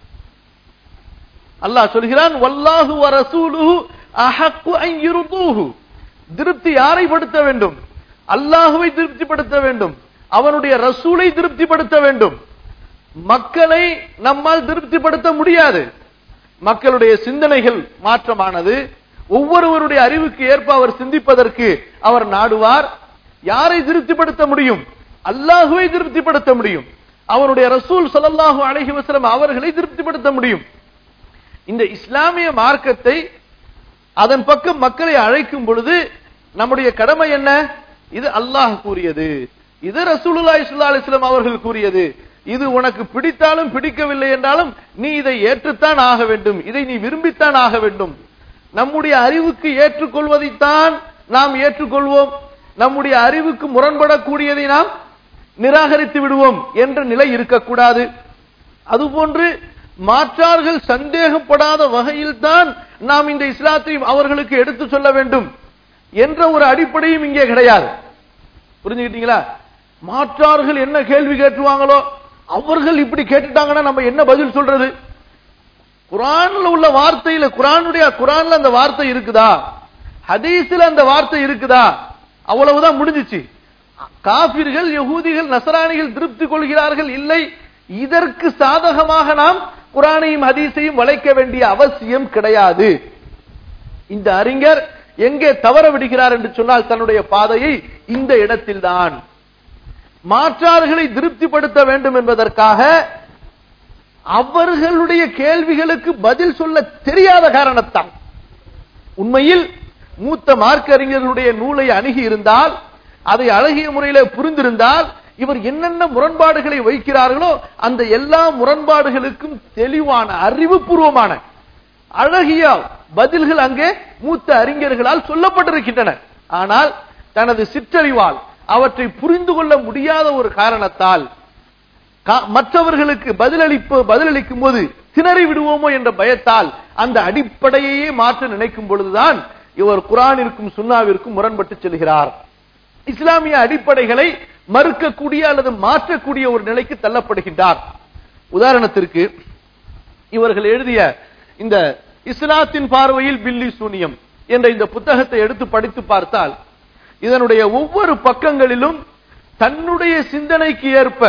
அல்லாஹ் சொல்கிறான், வல்லாஹு வ ரசூலுஹு அஹக்கு அன் யுர்தூஹு. திருப்தி யாரை படுத்த வேண்டும்? அல்லாஹ்வை திருப்திப்படுத்த வேண்டும், அவனுடைய ரசூலை திருப்திப்படுத்த வேண்டும். மக்களை நம்மால் திருப்திப்படுத்த முடியாது. மக்களுடைய சிந்தனைகள் மாற்றமானது. ஒவ்வொருவருடைய அறிவுக்கு ஏற்ப அவர் சிந்திப்பதற்கு அவர் நாடுவார். யாரை திருப்திப்படுத்த முடியும்? அல்லாஹ்வை திருப்திப்படுத்த முடியும், அவருடைய ரசூல் ஸல்லல்லாஹு அலைஹி வஸல்லம் அவர்களை திருப்திப்படுத்த முடியும். இந்த இஸ்லாமிய மார்க்கத்தை அதன் பக்கம் மக்களை அழைக்கும் பொழுது நம்முடைய கடமை என்ன? இது அல்லாஹ் கூறியது, இது ரசூலுல்லாஹி ஸல்லல்லாஹு அலைஹி வஸல்லம் அவர்கள் கூறியது. இது உனக்கு பிடித்தாலும் பிடிக்கவில்லை என்றாலும் நீ இதை ஏற்றுத்தான் ஆக வேண்டும், இதை நீ விரும்பித்தான் ஆக வேண்டும். நம்முடைய அறிவுக்கு ஏற்றுக்கொள்வதைத்தான் நாம் ஏற்றுக்கொள்வோம், நம்முடைய அறிவுக்கு முரண்படக்கூடியதை நாம் நிராகரித்து விடுவோம் என்ற நிலை இருக்கக்கூடாது. அதுபோன்று மாற்றார்கள் சந்தேகப்படாத வகையில் தான் நாம் இந்த இஸ்லாத்தை அவர்களுக்கு எடுத்து சொல்ல வேண்டும் என்ற ஒரு அடிப்படையும் இங்கே கிடையாது. புரிஞ்சுக்கிட்டீங்களா? மாற்றார்கள் என்ன கேள்வி கேட்டுவாங்களோ அவர்கள் இப்படி கேட்டுட்டாங்கன்னா நம்ம என்ன பதில் சொல்றது? குர்ஆன்ல உள்ள வார்த்தையில, குர்ஆன்ல அந்த வார்த்தை இருக்குதா, ஹதீஸ்ல அந்த வார்த்தை இருக்குதா, அவ்வளவுதான் முடிஞ்சிச்சு. காபிர்கள், யகூதிகள், நசராணிகள் திருப்தி கொள்கிறார்கள், இல்லை, இதற்கு சாதகமாக நாம் குர்ஆனையும் ஹதீஸையும் வளைக்க வேண்டிய அவசியம் கிடையாது. இந்த அறிஞர் எங்கே தவற விடுகிறார் என்று சொன்னால் தன்னுடைய பாதையை இந்த இடத்தில்தான். மாற்றார்களை திருப்திப்படுத்த வேண்டும் என்பதற்காக அவர்களுடைய கேள்விகளுக்கு பதில் சொல்ல தெரியாத காரணத்தால், உண்மையில் மூத்த மார்க்க அறிஞர்களுடைய நூலை அணுகி இருந்தால், அதை அழகிய முறையில புரிந்திருந்தால், இவர் என்னென்ன முரண்பாடுகளை வைக்கிறார்களோ அந்த எல்லா முரண்பாடுகளுக்கும் தெளிவான அறிவுபூர்வமான அழகிய பதில்கள் அங்கே மூத்த அறிஞர்களால் சொல்லப்பட்டிருக்கின்றன. ஆனால் தனது சிற்றறிவால் அவற்றை புரிந்து கொள்ள முடியாத ஒரு காரணத்தால் மற்றவர்களுக்கு பதிலளிக்கும் போது திணறி விடுவோமோ என்ற பயத்தால் அந்த அடிப்படையே மாற்ற நினைக்கும் பொழுதுதான் இவர் குர்ஆனிற்கும் சுன்னாவிற்கும் முரண்பட்டு செல்கிறார். இஸ்லாமிய அடிப்படைகளை மறுக்கக்கூடிய அல்லது மாற்றக்கூடிய ஒரு நிலைக்கு தள்ளப்படுகின்றார். உதாரணத்திற்கு இவர்கள் எழுதிய இந்த இஸ்லாத்தின் பார்வையில் பில்லி சூனியம் என்ற இந்த புத்தகத்தை எடுத்து படித்து பார்த்தால் இதனுடைய ஒவ்வொரு பக்கங்களிலும் தன்னுடைய சிந்தனைக்கு ஏற்ப,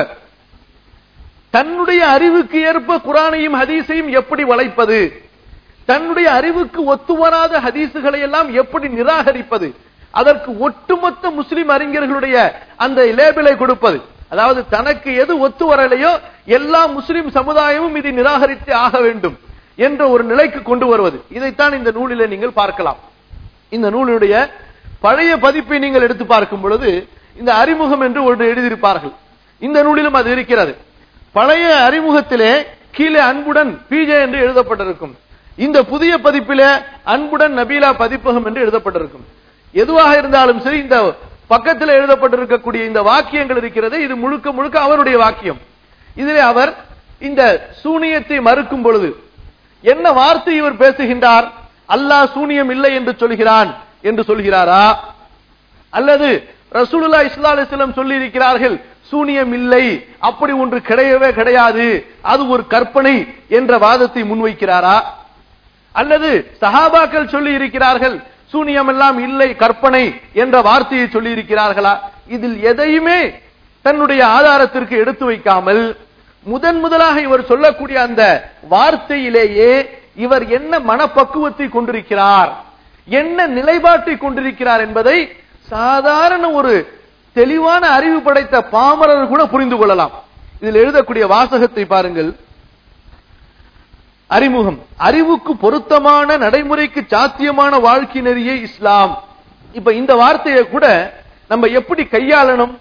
தன்னுடைய அறிவுக்கு ஏற்ப குர்ஆனையும் ஹதீஸையும் எப்படி வளைப்பது, தன்னுடைய அறிவுக்கு ஒத்து வராத ஹதீஸுகளை எல்லாம் எப்படி நிராகரிப்பது, அதற்கு ஒட்டுமொத்த முஸ்லிம் அறிஞர்களுடைய அந்த லேபிளை கொடுப்பது, அதாவது தனக்கு எது ஒத்து வரலையோ எல்லா முஸ்லிம் சமுதாயமும் இதை நிராகரித்து ஆக வேண்டும் என்ற ஒரு நிலைக்கு கொண்டு வருவது. இதைத்தான் இந்த நூலிலே நீங்கள் பார்க்கலாம். இந்த நூலுடைய பழைய பதிப்பை நீங்கள் எடுத்து பார்க்கும் பொழுது இந்த அறிமுகம் என்று ஒன்று எழுதியிருப்பார்கள். இந்த நூலிலும் அது இருக்கிறது. பழைய அறிமுகத்திலே கீழே அன்புடன் பிஜே என்று எழுதப்பட்டிருக்கும். இந்த புதிய பதிப்பிலே அன்புடன் நபீலா பதிப்பகம் என்று எழுதப்பட்டிருக்கும். எதுவாக இருந்தாலும் சரி, இந்த பக்கத்தில் எழுதப்பட்டிருக்கக்கூடிய இந்த வாக்கியங்கள் இருக்கிறது, இது முழுக்க முழுக்க அவருடைய வாக்கியம். இதிலே அவர் இந்த சூனியத்தை மறுக்கும் பொழுது என்ன வார்த்தை இவர் பேசுகின்றார்? அல்லாஹ் சூனியம் இல்லை என்று சொல்கிறான் என்று சொல்கிறாரா, அல்லது ரசூலுல்லாஹி ஸல்லல்லாஹு அலைஹி வஸல்லம் சொல்லி இருக்கிறார்கள் சூனியம் இல்லை, அப்படி ஒன்று கிடையவே கிடையாது, அது ஒரு கற்பனை என்ற வாதத்தை முன்வைக்கிறாரா, அல்லது சஹாபாக்கள் சொல்லி இருக்கிறார்கள் சூனியம் எல்லாம் இல்லை கற்பனை என்ற வார்த்தையை சொல்லி இருக்கிறார்களா? இதில் எதையுமே தன்னுடைய ஆதாரத்திற்கு எடுத்து வைக்காமல் முதலாக இவர் சொல்லக்கூடிய அந்த வார்த்தையிலேயே இவர் என்ன மனப்பக்குவத்தை கொண்டிருக்கிறார், என்ன நிலைப்பாட்டை கொண்டிருக்கிறார் என்பதை சாதாரண ஒரு தெளிவான அறிவு படைத்த பாமரர் கூட புரிந்து கொள்ளலாம். இதில் எழுதக்கூடிய வாசகத்தை பாருங்கள். அறிமுகம், அறிவுக்கு பொருத்தமான நடைமுறைக்கு சாத்தியமான வாழ்க்கை நெறியே இஸ்லாம். இப்ப இந்த வார்த்தையை கூட நம்ம எப்படி கையாளணும்?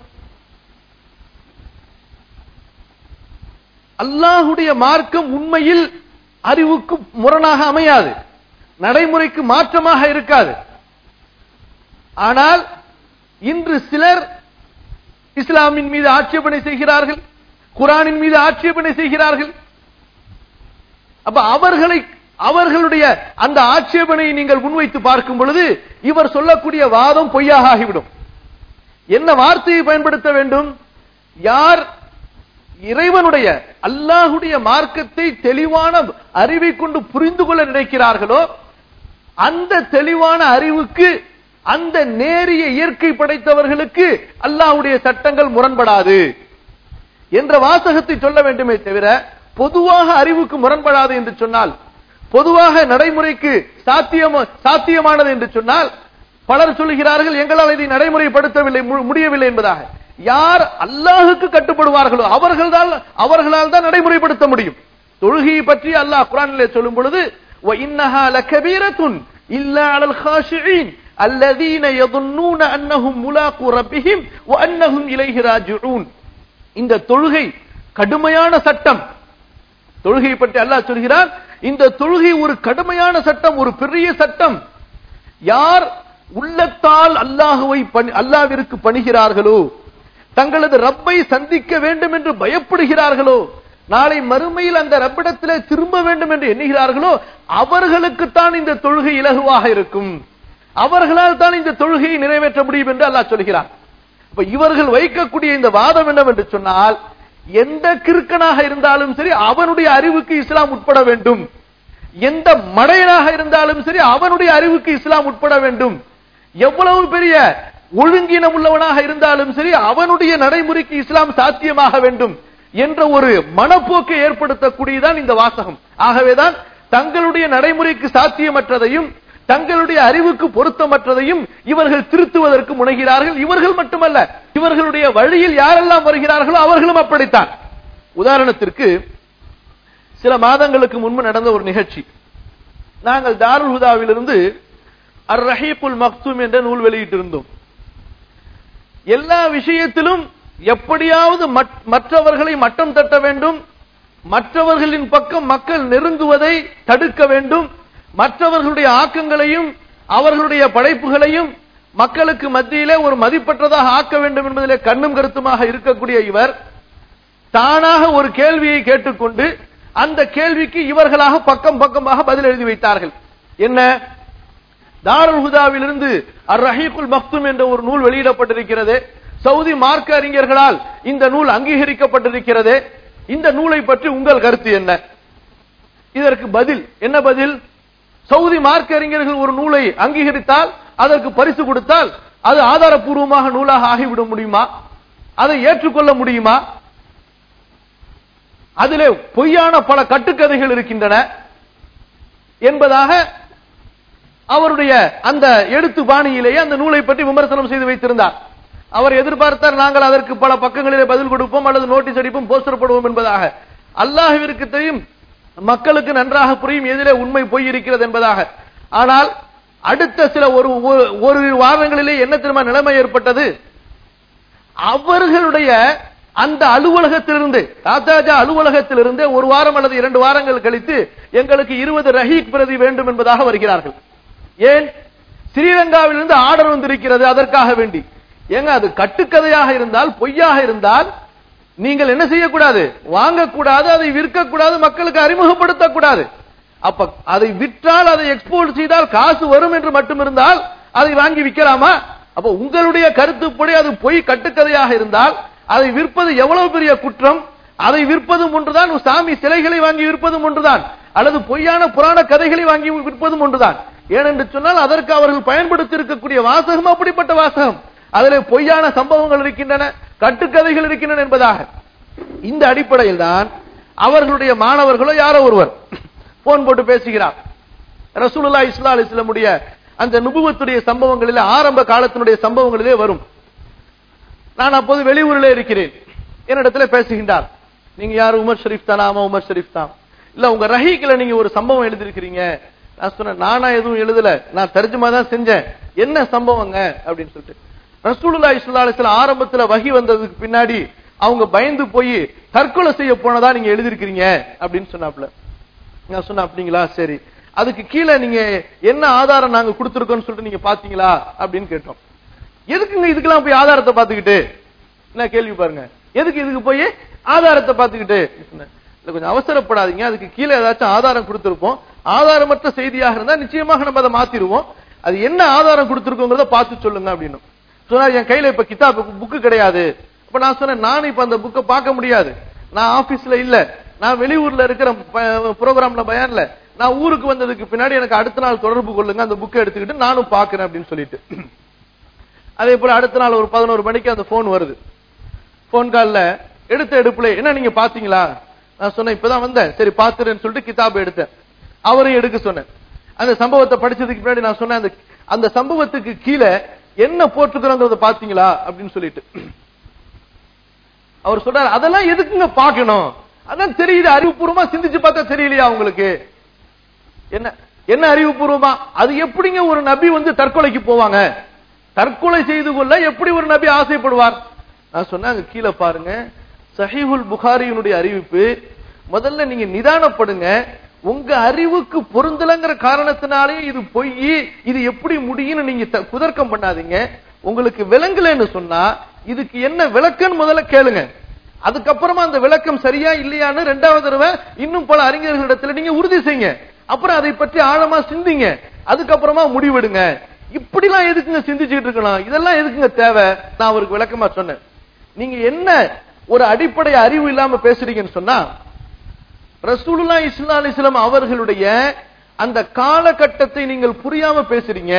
அல்லாஹுடைய மார்க்கம் உண்மையில் அறிவுக்கு முரணாக அமையாது, நடைமுறைக்கு மாற்றமாக இருக்காது. ஆனால் இன்று சிலர் இஸ்லாமின் மீது ஆட்சேபனை செய்கிறார்கள், குர்ஆனின் மீது ஆட்சேபனை செய்கிறார்கள். அப்ப அவர்களுடைய அந்த ஆட்சேபனையை நீங்கள் முன்வைத்து பார்க்கும் பொழுது இவர் சொல்லக்கூடிய வாதம் பொய்யாக ஆகிவிடும். என்ன வார்த்தையை பயன்படுத்த வேண்டும்? யார் இறைவனுடைய அல்லாஹுடைய மார்க்கத்தை தெளிவான அறிவை கொண்டு புரிந்து கொள்ள நினைக்கிறார்களோ அந்த தெளிவான அறிவுக்கு, அந்த நேரிய இயற்கை படைத்தவர்களுக்கு அல்லாஹ்வுடைய சட்டங்கள் முரண்படாது என்ற வாசகத்தை சொல்ல வேண்டுமே தவிர, பொதுவாக அறிவுக்கு முரண்படாது என்று சொன்னால், பொதுவாக நடைமுறைக்கு சாத்தியமானது என்று சொன்னால், பலர் சொல்கிறார்கள் எங்களால் இதை நடைமுறைப்படுத்தவில்லை முடியவில்லை என்பதாக. யார் அல்லாஹுக்கு கட்டுப்படுவார்களோ அவர்களால் தான் நடைமுறைப்படுத்த முடியும். தொழுகையை பற்றி அல்லாஹ் குர்ஆனிலே சொல்லும் பொழுது وَإِنَّهَا لَكَبِيرَةٌ إِلَّا عَلَى الْخَاشِعِينَ الَّذِينَ يَظُنُّونَ أَنَّهُمْ مُلَاقُو رَبِّهِمْ وَأَنَّهُمْ إِلَيْهِ راجعون. இந்த தொழுகை கடுமையான சட்டம். தொழுகையை பற்றி அல்லாஹ் சொல்கிறார், இந்த தொழுகை ஒரு கடுமையான சட்டம், ஒரு பெரிய சட்டம். யார் உள்ளத்தால் அல்லாஹ்விற்கு பணிகிறார்களோ, தங்களது ரப்பை சந்திக்க வேண்டும் என்று பயப்படுகிறார்களோ, நாளை மறுமையில் அந்த ரப்பிடத்திலே திரும்ப வேண்டும் என்று எண்ணுகிறார்களோ, அவர்களுக்குத்தான் இந்த தொழுகை இலகுவாக இருக்கும், அவர்களால் தான் இந்த தொழுகையை நிறைவேற்ற முடியும் என்று அல்லாஹ் சொல்கிறார். இப்ப இவர்கள் வைக்கக்கூடிய இந்த வாதம் என்னவென்று சொன்னால், எந்த கிறுக்கனாக இருந்தாலும் சரி அவனுடைய அறிவுக்கு இஸ்லாம் உட்பட வேண்டும், எந்த மடையனாக இருந்தாலும் சரி அவனுடைய அறிவுக்கு இஸ்லாம் உட்பட வேண்டும், எவ்வளவு பெரிய ஒழுங்கினம் உள்ளவனாக இருந்தாலும் சரி அவனுடைய நடைமுறைக்கு இஸ்லாம் சாத்தியமாக வேண்டும் என்ற ஒரு மனப்போக்கை ஏற்படுத்தக்கூடியதான் இந்த வாசகம். ஆகவேதான் தங்களுடைய நடைமுறைக்கு சாத்தியமற்றதையும் தங்களுடைய அறிவுக்கு பொருத்தமற்றதையும் இவர்கள் திருத்துவதற்கு முனைகிறார்கள். இவர்கள் மட்டுமல்ல, இவர்களுடைய வழியில் யாரெல்லாம் வருகிறார்களோ அவர்களும் அப்படித்தான். உதாரணத்திற்கு சில மாதங்களுக்கு முன்பு நடந்த ஒரு நிகழ்ச்சி. நாங்கள் தாருல் ஹுதாவிலிருந்து அர் ரஹீக்குல் மக்தூம் என்ற நூல் வெளியிட்டிருந்தோம். எல்லா விஷயத்திலும் எப்படியாவது மற்றவர்களை மட்டம் தட்ட வேண்டும், மற்றவர்களின் பக்கம் மக்கள் நெருங்குவதை தடுக்க வேண்டும், மற்றவர்களுடைய ஆக்கங்களையும் அவர்களுடைய படைப்புகளையும் மக்களுக்கு மத்தியிலே ஒரு மதிப்பற்றதாக ஆக்க வேண்டும் என்பதிலே கண்ணும் கருத்துமாக இருக்கக்கூடிய இவர் தானாக ஒரு கேள்வியை கேட்டுக்கொண்டு அந்த கேள்விக்கு இவர்களாக பக்கம் பக்கமாக பதில் எழுதி வைத்தார்கள். என்ன? தாருல் ஹுதாவிலிருந்து அர் ரஹீக்குல் மக்தூம் என்ற ஒரு நூல் வெளியிடப்பட்டிருக்கிறது, சவுதி மார்க்க அறிஞர்களால் இந்த நூல் அங்கீகரிக்கப்பட்டிருக்கிறது, இந்த நூலை பற்றி உங்கள் கருத்து என்ன? இதற்கு பதில் என்ன? பதில், சவுதி மார்க்க அறிஞர்கள் ஒரு நூலை அங்கீகரித்தால், அதற்கு பரிசு கொடுத்தால் அது ஆதாரப்பூர்வமாக நூலாக ஆகிவிட முடியுமா? அதை ஏற்றுக்கொள்ள முடியுமா? அதிலே பொய்யான பல கட்டுக்கதைகள் இருக்கின்றன என்பதாக அவருடைய அந்த எழுத்து பாணியிலேயே அந்த நூலை பற்றி விமர்சனம் செய்து வைத்திருந்தார். அவர் எதிர்பார்த்தார் நாங்கள் அதற்கு பல பக்கங்களிலே பதில் கொடுப்போம் அல்லது நோட்டீஸ் அடிப்போம், போஸ்டர் போடுவோம் என்பதாக. அல்லாஹ்விற்கு தெரியும், மக்களுக்கு நன்றாக புரியும் எதிலே உண்மை பொய் இருக்கிறது என்பதாக. ஆனால் அடுத்த சில ஒரு வாரங்களிலே என்ன தெரியுமா நிலைமை ஏற்பட்டது? அவர்களுடைய அந்த அலுவலகத்திலிருந்து, ராஜாஜா அலுவலகத்திலிருந்து ஒரு வாரம் அல்லது 2 வாரங்கள் கழித்து எங்களுக்கு 20 ரஹீக் பிரதி வேண்டும் என்பதாக வருகிறார்கள். ஏன்? ஸ்ரீலங்காவிலிருந்து ஆர்டர் வந்திருக்கிறது அதற்காக வேண்டி. ஏங்க, அது கட்டுக்கதையாக இருந்தால், பொய்யாக இருந்தால் நீங்கள் என்ன செய்யக்கூடாது? வாங்கக்கூடாது, அதை விற்கக்கூடாது, மக்களுக்கு அறிமுகப்படுத்தக்கூடாது. அப்ப அதை விற்றால், அதை எக்ஸ்போர்ட் செய்தால் காசு வரும் என்று மட்டும் இருந்தால் அதை வாங்கி விற்கலாமா? அப்ப உங்களுடைய கருத்துப்படி அது பொய் கட்டுக்கதையாக இருந்தால் அதை விற்பது எவ்வளவு பெரிய குற்றம்? அதை விற்பதும் ஒன்றுதான், சாமி சிலைகளை வாங்கி விற்பதும் ஒன்றுதான், அல்லது பொய்யான புராண கதைகளை வாங்கி விற்பதும் ஒன்றுதான். ஏனென்று சொன்னால் அதற்கு அவர்கள் பயன்படுத்தி இருக்கக்கூடிய வாசகம் அப்படிப்பட்ட வாசகம். அதிலே பொய்யான சம்பவங்கள் இருக்கின்றன, கட்டுக்கதைகள் இருக்கின்றன என்பதாக. இந்த அடிப்படையில் தான் அவர்களுடைய மாணவர்களோ யாரோ ஒருவர் போன் போட்டு பேசுகிறார். ரசூலுல்லாஹி ஸல்லல்லாஹு அலைஹி வஸல்லம் உடைய அந்த நுபுவத்துடைய சம்பவங்களிலே, ஆரம்ப காலத்தினுடைய சம்பவங்களிலே வரும். நான் அப்போது வெளியூரில் இருக்கிறேன். என்னிடத்துல பேசுகின்றார். நீங்க யாரு? உமர் ஷரீப் தானா? ஆமா உமர் ஷரீப் தான். இல்ல, உங்க ரஹீக்ல நீங்க ஒரு சம்பவம் எழுதிருக்கிறீங்க. நான் சொன்னேன், நானா எதுவும் எழுதல, நான் தர்ஜுமா தான் செஞ்சேன். என்ன சம்பவங்க அப்படின்னு சொல்லிட்டு, ரசூலுல்லாஹி ஸல்லல்லாஹு அலைஹி வஸல்லம் ஆரம்பத்துல வஹி வந்ததுக்கு பின்னாடி அவங்க பயந்து போய் தற்கொலை செய்ய போனதா நீங்க எழுதிருக்கிறீங்க அப்படின்னு சொன்னாப்ல. நான் சொன்னேன், அப்படிங்களா, சரி, அதுக்கு கீழே நீங்க என்ன ஆதாரம் நாங்க கொடுத்திருக்கோம்னு சொல்லிட்டு நீங்க பாத்தீங்களா அப்படின்னு கேட்டோம். எதுக்குங்க இதுக்கெல்லாம் போய் ஆதாரத்தை பாத்துக்கிட்டு? என்ன கேள்வி பாருங்க, எதுக்கு இதுக்கு போய் ஆதாரத்தை பாத்துக்கிட்டு? இல்ல, கொஞ்சம் அவசரப்படாதீங்க, அதுக்கு கீழே ஏதாச்சும் ஆதாரம் கொடுத்திருப்போம், ஆதாரமற்ற செய்தியாக இருந்தா நிச்சயமாக நம்ம அதை மாத்திருவோம், அது என்ன ஆதாரம் கொடுத்திருக்கோங்கிறத பார்த்து சொல்லுங்க அப்படின்னு சொன்னா. என் கையில இப்ப கிதாப் புக்கு கிடையாது. அப்ப நான் சொன்னேன், நானும் இப்ப அந்த புக்கை பார்க்க முடியாது, நான் ஆபீஸ்ல இல்ல, நான் வெளியூர்ல இருக்கிற ப்ரோக்ராம்ல பயான்ல, நான் ஊருக்கு வந்ததுக்கு பின்னாடி எனக்கு அடுத்த நாள் தொடர்பு கொள்ளுங்க, அந்த புக்கை எடுத்துக்கிட்டு நானும் பாக்குறேன் அப்படின்னு சொல்லிட்டு. அதே போல அடுத்த நாள் ஒரு 11 மணிக்கு அந்த போன் வருது. போன் கால்ல எடுத்த எடுப்புல, என்ன நீங்க பாத்தீங்களா? நான் சொன்னேன், இப்பதான் வந்தேன், சரி பாத்துறேன்னு சொல்லிட்டு கிதாபை எடுத்தேன். அவரையும் எடுக்க சொன்னேன். அந்த சம்பவத்தை படிச்சதுக்கு பின்னாடி நான் சொன்னேன், அந்த சம்பவத்துக்கு கீழே என்ன போட்டுக்கிறோங்கிறத பாத்தீங்களா அப்படின்னு சொல்லிட்டு. அவர் சொல்றாரு, அதெல்லாம் எதுக்குங்க பாக்கணும், அதான் தெரியுது, அறிவுபூர்வமா சிந்திச்சு பார்த்தா தெரியலையா உங்களுக்கு? என்ன என்ன அறிவுபூர்வமா? அது எப்படிங்க ஒரு நபி வந்து தற்கொலைக்கு போவாங்க? தற்கொலை செய்து கொள்ள எப்படி ஒரு நபி ஆசைப்படுவார்? நான் சொன்னேன், கீழே பாருங்க, சஹீஹுல் புகாரியினுடைய அறிவிப்பு. முதல்ல நீங்க நிதானப்படுங்க, உங்க அறிவுக்கு பொருந்தலங்கிற காரணத்தினாலே இது பொய், இது எப்படி முடியும்னு நீங்க குதர்க்கம் பண்ணாதீங்க. உங்களுக்கு விளங்கலன்னு சொன்னா இதுக்கு என்ன விளக்கம் முதல்ல கேளுங்க, அதுக்கப்புறமா அந்த விளக்கம் சரியா இல்லையான்னு 2வது தடவை இன்னும் பல அறிஞர்களிடத்துல நீங்க உறுதி செய்யுங்க. அப்புறம் அதை பற்றி ஆழமா சிந்திங்க, அதுக்கப்புறமா முடிவெடுங்க. இப்படிலாம் எதுக்குங்க சிந்திச்சுட்டு இருக்கலாம்? இதெல்லாம் எதுக்குங்க தேவை? நான் அவருக்கு விளக்கமா சொன்னேன். நீங்க என்ன ஒரு அடிப்படை அறிவு இல்லாம பேசுறீங்கன்னு சொன்னா, ரசூலுல்லாஹி ஸல்லல்லாஹு அலைஹி வஸல்லம் அவர்களுடைய அந்த காலகட்டத்தை நீங்கள் புரியாம பேசுறீங்க.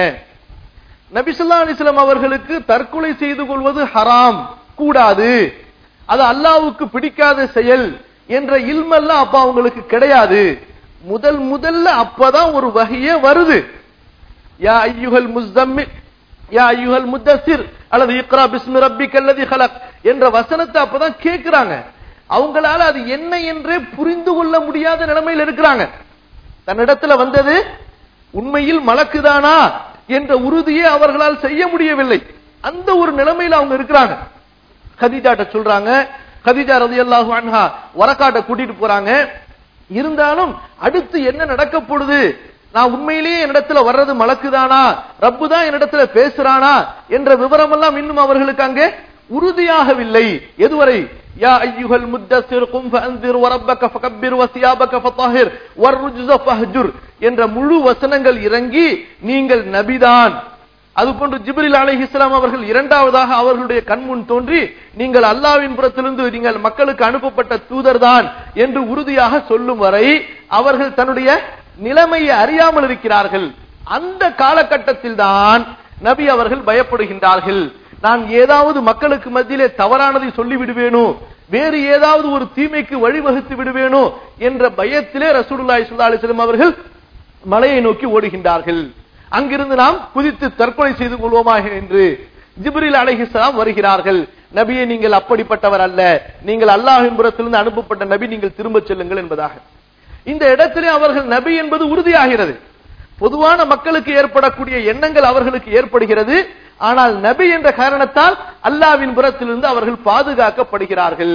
நபி ஸல்லல்லாஹு அலைஹி வஸல்லம் அவர்களுக்கு தற்கொலை செய்து கொள்வது ஹராம், கூடாது, அது அல்லாஹ்வுக்கு பிடிக்காத செயல் என்ற இல்மெல்லாம் அப்ப அவங்களுக்கு கிடையாது. முதல்ல அப்பதான் ஒரு வஹியே வருது. யா அய்யுஹல் முஸம்மில் யா அய்யுஹல் முத்தஸிர் அல்லது இக்ரா பிஸ்மி ரப்பிக்கல்லதி ஹலக் என்ற வசனத்தை அப்பதான் கேக்குறாங்க. அவங்களால அது என்ன என்றே புரிந்து கொள்ள முடியாத நிலைமையில் இருக்கிறாங்க. தன்னிடத்துல வந்தது உண்மையில் மலக்குதானா என்ற உறுதியை அவர்களால் செய்ய முடியவில்லை. அந்த ஒரு நிலைமையில் அவங்க இருக்கிறாங்க. கதீஜாட்ட சொல்றாங்க, கதீஜா ரலியல்லாஹு அன்ஹா வரக்காட்ட கூட்டிட்டு போறாங்க. இருந்தாலும் அடுத்து என்ன நடக்க போகுது, நான் உண்மையிலேயே என்னிடத்துல வர்றது மலக்குதானா, ரப்பு தான் என்னிடத்துல பேசுறானா என்ற விவரம் எல்லாம் இன்னும் அவர்களுக்கு அங்கே உறுதியாகவில்லை. எதுவரை யா அய்யுஹல் முத்தஸிர் கும் ஃபஅன்திர் வரப்பக ஃபகப்பிர் வஸியாபக ஃபதஹிர் வர்ருஜ்ஸ ஃபஹ்ஜுர் என்ற முழு வசனங்கள் இறங்கி நீங்கள் நபிதான். அதுபோன்று ஜிப்ரீல் அலைஹிஸ்ஸலாம் அவர்கள் 2வதாக அவர்களுடைய கண்முன் தோன்றி நீங்கள் அல்லாஹ்வின் புறத்திலிருந்து நீங்கள் மக்களுக்கு அனுப்பப்பட்ட தூதர்தான் என்று உறுதியாக சொல்லும் வரை அவர்கள் தன்னுடைய நிலைமையை அறியாமல் இருக்கிறார்கள். அந்த காலகட்டத்தில் தான் நபி அவர்கள் பயப்படுகின்றார்கள். நான் ஏதாவது மக்களுக்கு மத்தியிலே தவறானதை சொல்லி விடுவேனோ, வேறு ஏதாவது ஒரு தீமைக்கு வழிவகுத்து விடுவேனோ என்ற பயத்திலே ரசூலுல்லாஹி ஸல்லல்லாஹு அலைஹி வஸல்லம் அவர்கள் மலையை நோக்கி ஓடுகின்றார்கள். அங்கிருந்து நாம் குதித்து தற்கொலை செய்து கொள்வோமாக என்று ஜிப்ரீல் அலைஹிஸ்ஸலாம் வருகிறார்கள். நபியே, நீங்கள் அப்படிப்பட்டவர் அல்ல, நீங்கள் அல்லாஹ்வின் புறத்திலிருந்து அனுப்பப்பட்ட நபி, நீங்கள் திரும்ப செல்லுங்கள் என்பதாக. இந்த இடத்திலே அவர்கள் நபி என்பது உறுதியாகிறது. பொதுவான மக்களுக்கு ஏற்படக்கூடிய எண்ணங்கள் அவர்களுக்கு ஏற்படுகிறது. ஆனால் நபி என்ற காரணத்தால் அல்லாஹ்வின் புறத்திலிருந்து அவர்கள் பாதுகாக்கப்படுகிறார்கள்.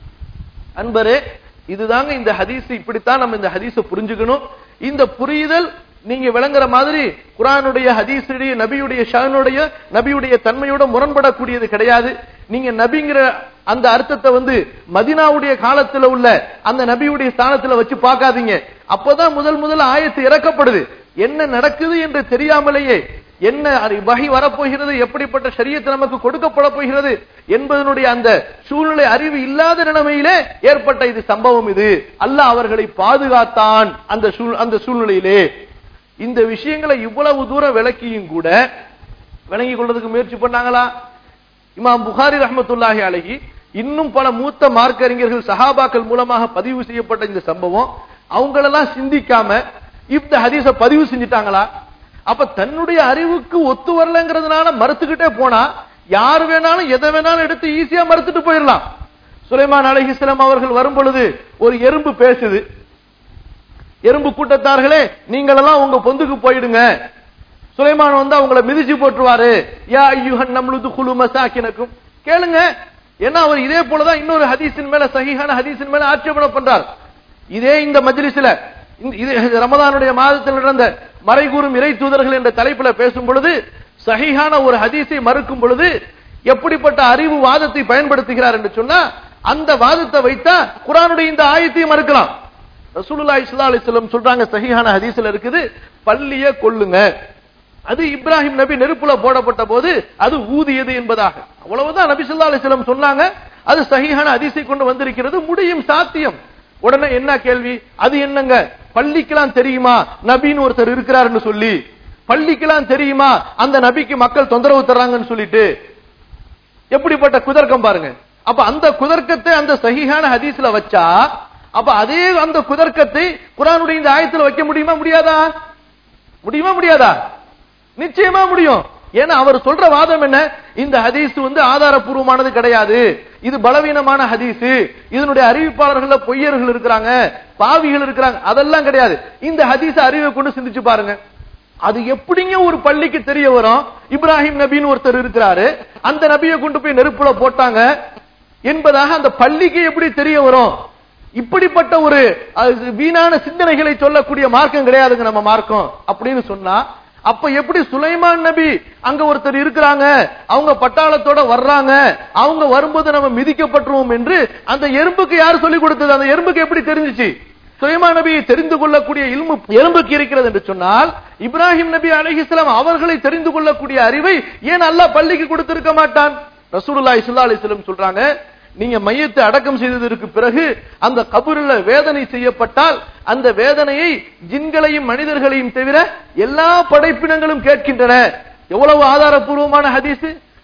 அன்பரே, இதுதாங்க இந்த ஹதீஸ். இப்படித்தான் நம்ம இந்த ஹதீஸை புரிஞ்சுக்கணும். இந்த புரிதல் நீங்க விளங்குற மாதிரி குர்ஆனுடைய ஹதீஸுடைய நபியுடைய ஷானுடைய நபியுடைய தன்மையோட முரண்படக்கூடியது கிடையாது. நீங்க நபிங்கிற அந்த அர்த்தத்தை மதீனாவுடைய காலத்துல உள்ள அந்த நபியுடைய ஸ்தானத்துல வச்சு பார்க்காதீங்க. அப்பதான் முதல் ஆயத்து இறக்கப்படுது. என்ன நடக்குது என்று தெரியாமலேயே என்ன வஹி வரப்போகிறது, எப்படிப்பட்ட ஷரியத் நமக்கு கொடுக்கப்பட போகிறது என்பதனுடைய அந்த சூழ்நிலை அறிவு இல்லாத நிலைமையிலே ஏற்பட்ட இது சம்பவம். இது அல்லாஹ் அவர்களை பாதுகாத்தான். அந்த சூழ்நிலையிலே இந்த விஷயங்களை இவ்வளவு தூரம் விளக்கியும் கூட விளங்கிக் கொள்றதுக்கு முயற்சி பண்ணாங்களா? இமாம் புகாரி ரஹ்மத்துல்லாஹி அலைஹி இன்னும் பல மூத்த மார்க்க அறிஞர்கள் சஹாபாக்கள் மூலமாக பதிவு செய்யப்பட்ட இந்த சம்பவம் அவங்களெல்லாம் சிந்திக்காம இந்த ஹதீஸை பதிவு செஞ்சிட்டாங்களா? அப்ப தன்னுடைய அறிவுக்கு ஒத்து வரலங்கிறதுனால மறுத்துக்கிட்டே போனா யார் வேணாலும் எதை வேணாலும் எடுத்து ஈஸியா மறுத்துட்டு போயிடலாம். சுலைமான் அலைஹிஸ்ஸலாம் அவர்கள் வரும் பொழுது ஒரு எறும்பு பேசுது. எறும்பு கூட்டத்தார்களே, நீங்களெல்லாம் உங்க பொந்துக்கு போயிடுங்க, சுலைமான் அவங்களை மிதிச்சு போட்டுருவாரு. யா அய்யுஹன் நம்லு துகுலு மசாகினக்கும், கேளுங்க. ஏன்னா அவர் இதே போலதான் இன்னொரு ஹதீஸின் மேல, சஹீஹான ஹதீஸின் மேல ஆட்சேபனை பண்றார். இதே இந்த மஜ்லிஸ்ல ரமதானுடைய மாதத்தில் நடந்த மறைகூறும் இறை தூதர்கள் என்ற தலைப்புல பேசும் பொழுது சஹீஹான ஒரு ஹதீஸை மறுக்கும் பொழுது எப்படிப்பட்ட அறிவு வாதத்தை பயன்படுத்துகிறார் என்று சொன்னா, அந்த வாதத்தை வைத்தா குர்ஆனுடைய இந்த ஆயத்தை மறுக்கலாம். ரசூலுல்லாஹி ஸல்லல்லாஹு அலைஹி வஸல்லம் சொல்றாங்க, சஹீஹான ஹதீஸ்ல இருக்குது, பள்ளிய கொல்லுங்க, அது இப்ராஹிம் நபி நெருப்புல போடப்பட்ட போது அது ஊதியது என்பதாக. அவ்வளவுதான் நபி ஸல்லல்லாஹு அலைஹி வஸல்லம் சொன்னாங்க. அது சஹீஹான ஹதீஸை கொண்டு வந்திருக்கிறது, முடியும், சாத்தியம். உடனே என்ன கேள்வி? அது என்னங்க, பள்ளிக்கெல்லாம் தெரியுமா நபின்னு ஒருத்தர் இருக்கிறாருன்னு சொல்லி, பள்ளிக்கெல்லாம் தெரியுமா அந்த நபிக்கு மக்கள் தொந்தரவு தர்றாங்கன்னு சொல்லிட்டு எப்படிப்பட்ட குதர்க்கம் பாருங்க. அப்ப அந்த குதர்க்கத்தை அந்த சஹீஹான ஹதீஸ்ல வச்சா, அப்ப அதே அந்த குதர்க்கத்தை குர்ஆனுடைய இந்த ஆயத்துல வைக்க முடியுமா முடியாதா? முடியுமா முடியாதா? நிச்சயமா முடியும். ஏன்னா அவர் சொல்ற வாதம் என்ன? இந்த ஹதீஸ் ஆதாரபூர்வமானது கிடையாது, இது பலவீனமான ஹதீஸ், இதனுடைய அறிவிப்பாளர்கள் பொய்யர்கள் இருக்கிறாங்க, பாவிகள் இருக்கிறாங்க, அதெல்லாம் கிடையாது. இந்த ஹதீஸ் அறிவை கொண்டு சிந்திச்சு பாருங்க. அது எப்படிங்க ஒரு பள்ளிக்கு தெரிய வரும்? இப்ராஹிம் நபின்னு ஒருத்தர் இருக்கிறாரு, அந்த நபியை கொண்டு போய் நெருப்புல போட்டாங்க என்பதாக அந்த பள்ளிக்கு எப்படி தெரிய வரும்? இப்படிப்பட்ட ஒரு வீணான சிந்தனைகளை சொல்லக்கூடிய மார்க்கம் கிடையாதுங்க நம்ம மார்க்கம் அப்படின்னு சொன்னா, அப்ப எப்படி சுலைமான் நபி அங்க ஒருத்தர் இருக்கிறாங்க, அவங்க பட்டாளத்தோட வர்றாங்க, அவங்க வரும்போது நம்ம மிதிக்கப்பட்டுருவோம் என்று அந்த எறும்புக்கு யார் சொல்லிக் கொடுத்தது? அந்த எறும்புக்கு எப்படி தெரிஞ்சிச்சு? சுலைமான் நபியை தெரிந்து கொள்ளக்கூடிய இல்மு எறும்புக்கு இருக்கிறது என்று சொன்னால், இப்ராஹிம் நபி அலைஹிஸ்ஸலாம் அவர்களை தெரிந்து கொள்ளக்கூடிய அறிவை ஏன் அல்லாஹ் பள்ளிக்கு கொடுத்திருக்க மாட்டான்? ரசூலுல்லாஹி ஸல்லல்லாஹு அலைஹி வஸல்லம் சொல்றாங்க, நீங்க மையத்தை அடக்கம் செய்ததற்கு பிறகு அந்த கபூர்ல வேதனை செய்யப்பட்டால் அந்த வேதனையை ஜின்களையும் மனிதர்களையும் தவிர எல்லா படைப்பினங்களும் கேட்கின்றன. எவ்வளவு ஆதாரபூர்வமான ஹதீஸ்!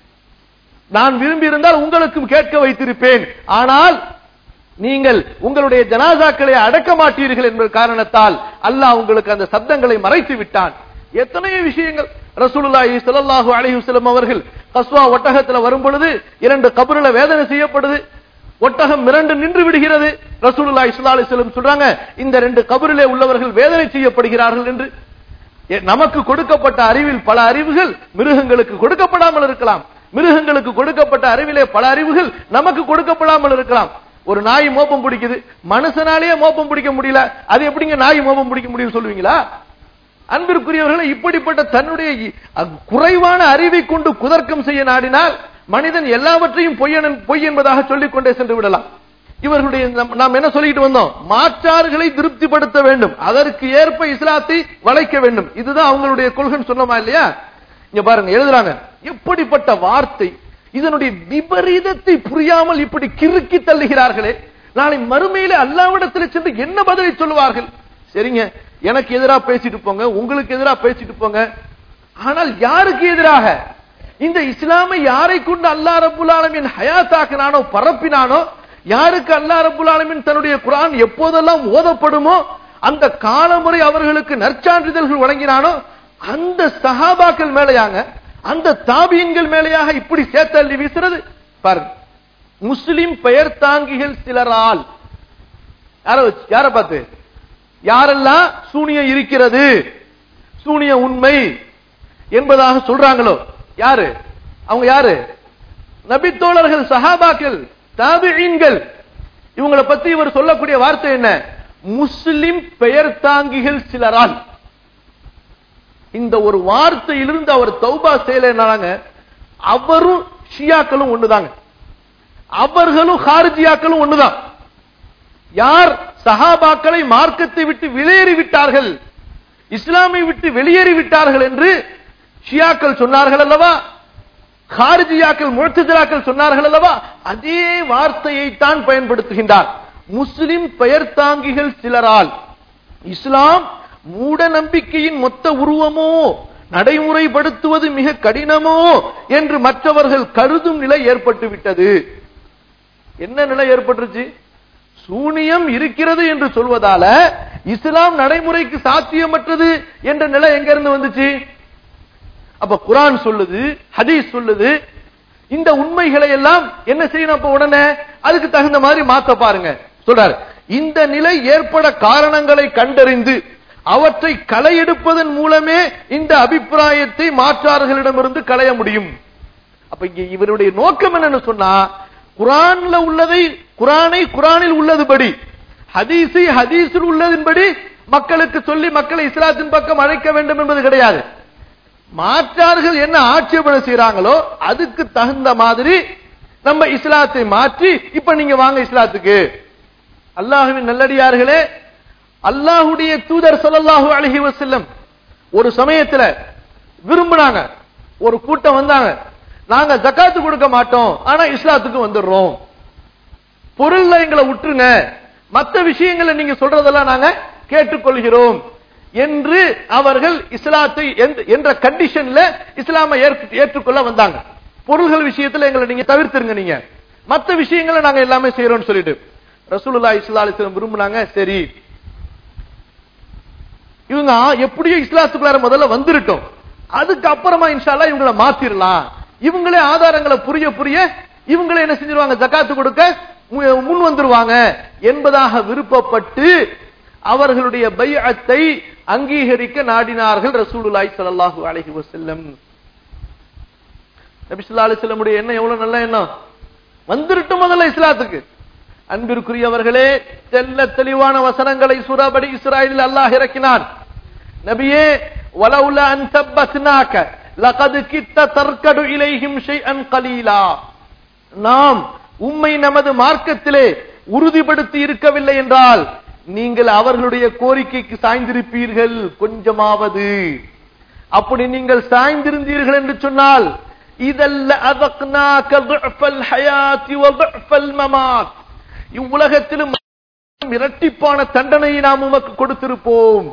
நான் விரும்பி இருந்தால் உங்களுக்கும் கேட்க வைத்திருப்பேன், ஆனால் நீங்கள் உங்களுடைய ஜனாசாக்களை அடக்க மாட்டீர்கள் என்ற காரணத்தால் அல்லாஹ் உங்களுக்கு அந்த சப்தங்களை மறைத்து விட்டான். எத்தனையோ விஷயங்கள். ரசூலுல்லாஹி ஸல்லல்லாஹு அலைஹி வஸல்லம் அவர்கள் கஸ்வா ஒட்டகத்துல வரும் பொழுது 2 கபர்ல வேதனை செய்யப்படுது, ஒட்டகம் மிரண்டு நின்று விடுகிறது. ரசூலுல்லாஹி ஸல்லல்லாஹு அலைஹி வஸல்லம் சொல்றாங்க, இந்த 2 கபரிலே உள்ளவர்கள் வேதனை செய்யப்படுகிறார்கள் என்று. நமக்கு கொடுக்கப்பட்ட அறிவில் பல அறிவுகள் மிருகங்களுக்கு கொடுக்கப்படாமல் இருக்கலாம், மிருகங்களுக்கு கொடுக்கப்பட்ட அறிவிலே பல அறிவுகள் நமக்கு கொடுக்கப்படாமல் இருக்கலாம். ஒரு நாய் மோப்பம் பிடிக்குது, மனுஷனாலேயே மோப்பம் பிடிக்க முடியல, அது எப்படிங்க நாய் மோப்பம் பிடிக்க முடியும் சொல்லுவீங்களா? அன்பிற்குரியவர்களை, இப்படிப்பட்ட தன்னுடைய குறைவான அறிவை கொண்டு குதர்க்கம் செய்ய நாடினால் மனிதன் எல்லாவற்றையும் பொய் என்பதாக சொல்லிக் கொண்டே சென்று விடலாம். இவர்களுடைய நாம் என்ன சொல்லிட்டு வந்தோம்? மாற்றார்களை திருப்திப்படுத்த வேண்டும், அதற்கு ஏற்ப இஸ்லாத்தை வளைக்க வேண்டும். இதுதான் அவங்களுடைய கொள்கைன்னு சொன்னமா இல்லையா? இங்க பாருங்க, எழுதுறாங்க, எப்படிப்பட்ட வார்த்தை! இதனுடைய விபரீதத்தை புரியாமல் இப்படி கிறுக்கி தள்ளுகிறார்களே, நாளை மறுமையில அல்லாஹ்விடத்தில் சென்று என்ன பதிலை சொல்லுவார்கள்? சரிங்க, எனக்கு எதிராக பேசிட்டு போங்க, உங்களுக்கு எதிராக பேசிட்டு போங்க, ஆனால் யாருக்கு எதிராக? இந்த இஸ்லாமை யாரை கொண்டு அல்லாஹ் ரப்புல் ஆலமீன் ஹயாத்தாக்கினானோ, பரப்பினானோ, யாருக்கு அல்லாஹ் ரப்புல் ஆலமீன் தன்னுடைய குர்ஆன் எப்போதெல்லாம் ஓதப்படுமோ அந்த காலமுறை அவர்களுக்கு நற்சான்றிதழ்கள் வழங்கினானோ அந்த சஹாபாக்கள் மேலையாங்க, அந்த தாபியீன்கள் மேலையாக இப்படி சேத்தள்ளி வீசுறது பாருங்க. முஸ்லிம் பெயர் தாங்கிகள் சிலரால், யாரை பார்த்து? யாரெல்லாம் சூனியம் இருக்கிறது, சூனிய உண்மை என்பதாக சொல்றாங்களோ யாரு? அவங்க யாரு? நபித்தோழர்கள், சஹாபாக்கள், தாபிஈன்கள். இவங்களை பத்தி இவர் சொல்லக்கூடிய வார்த்தை என்ன? முஸ்லிம் பெயர் தாங்கிகள் சிலரால். இந்த ஒரு வார்த்தையிலிருந்து அவர் தௌபா செய்யலைன்னாங்க. அவரும் ஷியாக்களும் ஒண்ணுதாங்க, அவர்களும் ஹாரிஜியாக்களும் ஒண்ணுதான். யார் சஹாபாக்களை மார்க்கத்தை விட்டு வெளியேறி விட்டார்கள், இஸ்லாமை விட்டு வெளியேறி விட்டார்கள் என்று ஷியாக்கள் சொன்னார்கள் அல்லவா, ஹாரிஜியாக்கள் முஅ்தஸிலாக்கள் சொன்னார்கள் அல்லவா, அதே வார்த்தையை தான் பயன்படுத்துகின்றார். முஸ்லிம் பெயர் தாங்கிகள் சிலரால் இஸ்லாம் மூட நம்பிக்கையின் மொத்த உருவமோ, நடைமுறைப்படுத்துவது மிக கடினமோ என்று மற்றவர்கள் கருதும் நிலை ஏற்பட்டு விட்டது. என்ன நிலை ஏற்பட்டுருச்சு? சூனியம் இருக்கிறது என்று சொல்வதால இஸ்லாம் நடைமுறைக்கு சாத்தியமற்றது என்ற நிலை எங்க இருந்து வந்துச்சு? அப்ப குர்ஆன் சொல்லுது, ஹதீஸ் சொல்லுது, இந்த உண்மைகளை எல்லாம் என்ன செய்யணும்? அப்ப உடனே அதுக்கு தகுந்த மாதிரி மாத்த பாருங்க சொல்றாரு. இந்த நிலை ஏற்பட காரணங்களை கண்டறிந்து அவற்றை களையெடுப்பதன் மூலமே இந்த அபிப்பிராயத்தை மாற்றார்களிடமிருந்து களைய முடியும். அப்ப இங்க இவருடைய நோக்கம் என்னன்னு சொன்னா, குர்ஆன்ல உள்ளதை குர்ஆனை குர்ஆனில் உள்ளதுபடி, ஹதீஸை ஹதீஸில் உள்ளதின்படி மக்களுக்கு சொல்லி மக்களை இஸ்லாத்தின் பக்கம் அழைக்க வேண்டும் என்பது கிடையாது. மாற்றார்கள் என்ன ஆட்சேபனை செய்யறாங்களோ அதுக்கு தகுந்த மாதிரி நம்ம இஸ்லாத்தை மாற்றி இப்ப நீங்க வாங்க இஸ்லாத்துக்கு. அல்லாஹ்வின் நல்லடியார்களே, அல்லாஹ்வுடைய தூதர் ஸல்லல்லாஹு அலைஹி வஸல்லம் ஒரு சமயத்துல விரும்பினாங்க, ஒரு கூட்டம் வந்தாங்க, நாங்க ஜகாத் கொடுக்க மாட்டோம் ஆனா இஸ்லாத்துக்கு வந்துடுறோம், பொருள்ல எங்களை விட்டுருங்க, மற்ற விஷயங்களை நீங்க சொல்றதெல்லாம் நாங்க கேட்டுக்கொள்கிறோம் என்று அவர்கள் இஸ்லாத்தை என்ற கண்டிஷன்ல இஸ்லாமை ஏற்றுக்கொள்ள வந்தாங்க. பொருள்கள் விஷயத்துல எங்களை நீங்க தவிர்த்துருங்க, நீங்க மற்ற விஷயங்களை நாங்க எல்லாமே செய்யறோம்னு சொல்லிட்டு ரசூலுல்லாஹி ஸல்லல்லாஹு அலைஹி வஸல்லம் விரும்பினாங்க. சரி, இவங்க எப்படியோ இஸ்லாத்துக்குள்ளார முதல்ல வந்துட்டோம், அதுக்கு அப்புறமா இன்ஷா அல்லாஹ் இவங்களை மாத்திரலாம், இவங்களே ஆதாரங்களை புரிய புரிய இவங்களே என்ன செஞ்சிருவாங்க, ஜகாத்து கொடுக்க முன் வந்துருவாங்க என்பதாக விருப்பப்பட்டு அவர்களுடைய பைஅத்தை அங்கீகரிக்க நாடினார்கள் ரசூலுல்லாஹி ஸல்லல்லாஹு அலைஹி வஸல்லம். நபி ஸல்லல்லாஹு அலைஹி வஸல்லம் உடைய எண்ணம் எவ்வளவு நல்ல எண்ணம், வந்துட்டோம் முதல்ல இஸ்லாத்துக்கு. அன்பிற்குரியவர்களே, தெல்ல தெளிவான வசனங்களை சூரா பனி இஸ்ராயீலில் அல்லாஹ் இறக்கினான். நபியே, வலவுலா அன் தப்பத்னாக லகத் கித்த தர்கடு இலைஹிம் ஷைஅன் கலீலா, நாம் உம்மை நமது மார்க்கத்திலே உறுதிப்படுத்தி இருக்கவில்லை என்றால் நீங்கள் அவர்களுடைய கோரிக்கைக்கு சாய்ந்திருப்பீர்கள் கொஞ்சமாவது. அப்படி நீங்கள் சாய்ந்திருந்தீர்கள் என்று சொன்னால் இதல்ல அதக்னாக துஃபல் ஹயாத்தி வ துஃபல் மமாத், இவ்வுலகத்திலும் இரட்டிப்பான தண்டனையை நாம் உமக்கு கொடுத்திருப்போம்.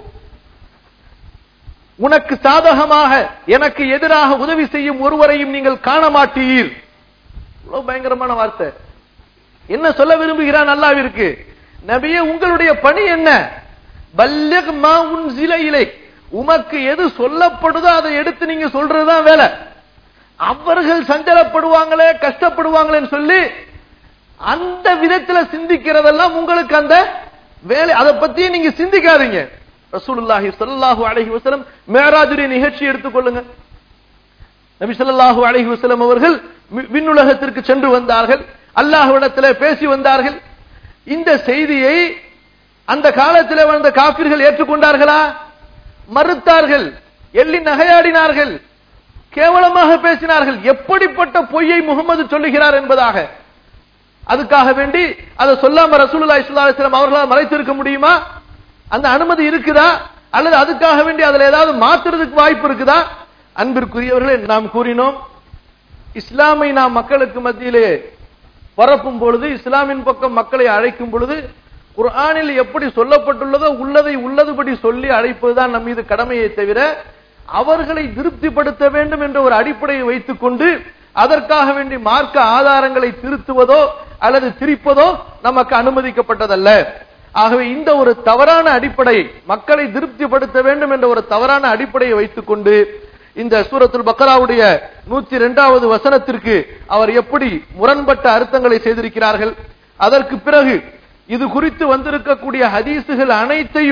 உனக்கு சாதகமாக எனக்கு எதிராக உதவி செய்யும் ஒருவரையும் நீங்கள் காண மாட்டீர். இவ்வளவு பயங்கரமான வார்த்தை. என்ன சொல்ல விரும்புகிறான் அல்லாஹ்விற்கு? நபியே, உங்களுடைய பணி என்ன? பல்லிக் மா உன்ஸில இலைக், உமக்கு எது சொல்லப்படுதோ அதை எடுத்து நீங்க சொல்றதுதான் வேலை. அவர்கள் சஞ்சலப்படுவாங்களே கஷ்டப்படுவாங்களேன்னு சொல்லி அந்த விதத்துல சிந்திக்கிறதெல்லாம் உங்களுக்கு அந்த வேலை, அதை பத்தி நீங்க சிந்திக்காதீங்க. ரசூலுல்லாஹி ஸல்லல்லாஹு அலைஹி வஸல்லம் மிஅராஜுடைய நிகழ்ச்சி எடுத்துக்கொள்ளுங்க. நபி ஸல்லல்லாஹு அலைஹி வஸல்லம் அவர்கள் விண்ணுலகத்திற்கு சென்று வந்தார்கள், அல்லாஹ்விடத்திலே பேசி வந்தார்கள். இந்த செய்தியை அந்த காலத்தில் வாழ்ந்த காஃபிர்கள் ஏற்றுக்கொண்டார்களா? மறுத்தார்கள், எள்ளி நகையாடினார்கள், கேவலமாக பேசினார்கள். எப்படிப்பட்ட பொய்யை முகமது சொல்லுகிறார் என்பதாக. அதுக்காக வேண்டி அதை சொல்லாம ரசூலுல்லாஹி ஸல்லல்லாஹு அலைஹி வஸல்லம் அவர்களால் மறைத்திருக்க முடியுமா? அந்த அனுமதி இருக்குதா? அல்லது அதுக்காக வேண்டி அதுல ஏதாவது மாற்றுறதுக்கு வாய்ப்பு இருக்குதா? அன்பிற்குரியவர்களே, நாம் கூறினோம், இஸ்லாமை நாம் மக்களுக்கு மத்தியிலே பரப்பும் பொழுது, இஸ்லாமின் பக்கம் மக்களை அழைக்கும் பொழுது, குர்ஆனில் எப்படி சொல்லப்பட்டுள்ளதோ உள்ளதை உள்ளதுபடி சொல்லி அழைப்பதுதான் நம் மீது கடமையை தவிர அவர்களை திருப்திப்படுத்த வேண்டும் என்ற ஒரு அடிப்படையை வைத்துக் கொண்டு அதற்காக வேண்டி மார்க்க ஆதாரங்களை திருத்துவதோ அல்லது திரிப்பதோ நமக்கு அனுமதிக்கப்பட்டதல்ல. ஆகவே இந்த ஒரு தவறான அடிப்படை, மக்களை திருப்திப்படுத்த வேண்டும் என்ற ஒரு தவறான அடிப்படையை வைத்துக் கொண்டு இந்த சூரத்துல் பக்ராவுடைய 102வது வசனத்திற்கு அவர் எப்படி முரண்பட்ட அர்த்தங்களை செய்திருக்கிறார்கள். அதற்கு பிறகு இது குறித்து வந்திருக்கக்கூடிய ஹதீசுகள் அனைத்தையும்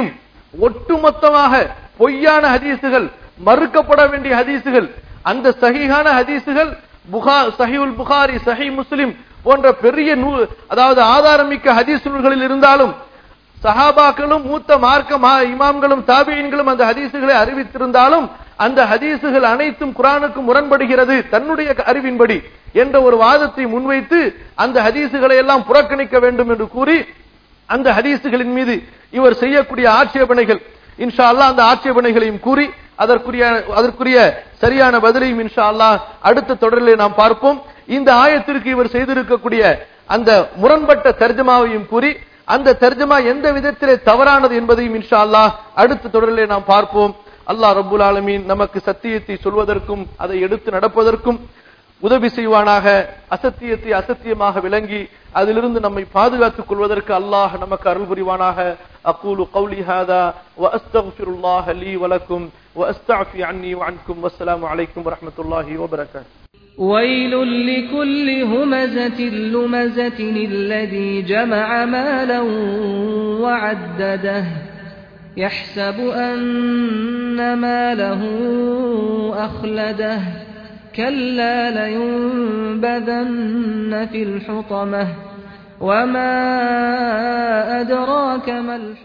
ஒட்டுமொத்தமாக பொய்யான ஹதீசுகள், மறுக்கப்பட வேண்டிய ஹதீசுகள், அந்த சஹீஹான ஹதீசுகள் சஹீஹுல் புகாரி, சஹீஹ் முஸ்லிம் போன்ற பெரிய நூல், அதாவது ஆதாரமிக்க ஹதீஸ் நூல்களில் இருந்தாலும் சஹாபாக்களும் மூத்த மார்க்க இமாம்களும் தாபிஈன்களும் அந்த ஹதீசுகளை அறிவித்திருந்தாலும் அந்த ஹதீசுகள் அனைத்தும் குர்ஆனுக்கு முரண்படுகிறது தன்னுடைய அறிவின்படி என்ற ஒரு வாதத்தை முன்வைத்து அந்த ஹதீசுகளை எல்லாம் புறக்கணிக்க வேண்டும் என்று கூறி அந்த ஹதீசுகளின் மீது இவர் செய்யக்கூடிய ஆட்சேபனைகள், இன்ஷா அல்லாஹ் அந்த ஆட்சேபனைகளையும் கூறி அதற்குரிய சரியான பதிலையும் இன்ஷா அல்லாஹ் அடுத்த தொடரிலே நாம் பார்ப்போம். இந்த ஆயத்திற்கு இவர் செய்திருக்கக்கூடிய அந்த முரண்பட்ட தர்ஜமாவையும் கூறி அந்த தர்ஜமா எந்த விதத்திலே தவறானது என்பதையும் இன்ஷா அல்லாஹ் அடுத்த தொடரிலே நாம் பார்ப்போம். அல்லாஹ் ரப்புல் ஆலமீன் நமக்கு சத்தியத்தை சொல்வதற்கும் அதை எடுத்து நடப்பதற்கும் உதவி செய்வானாக. அசத்தியத்தை அசத்தியமாக விளங்கி அதிலிருந்து நம்மை பாதுகாத்துக் கொள்வதற்கு அல்லாஹ் நமக்கு அருள் புரிவானாக. அகூலு கௌலி ஹாதா வ அஸ்தக்ஃபிருல்லாஹ லீ வ லக்கும் வ அஸ்தஃபி அன்னி வ அன்கும். வஸ்ஸலாமு அலைக்கும் வ ரஹ்மத்துல்லாஹி வ பரகாத்துஹு. ويل لكل همزة لمزة الذي جمع مالا وعدده يحسب أن ماله أخلده كلا لينبذن في الحطمة وما أدراك ما الحطمة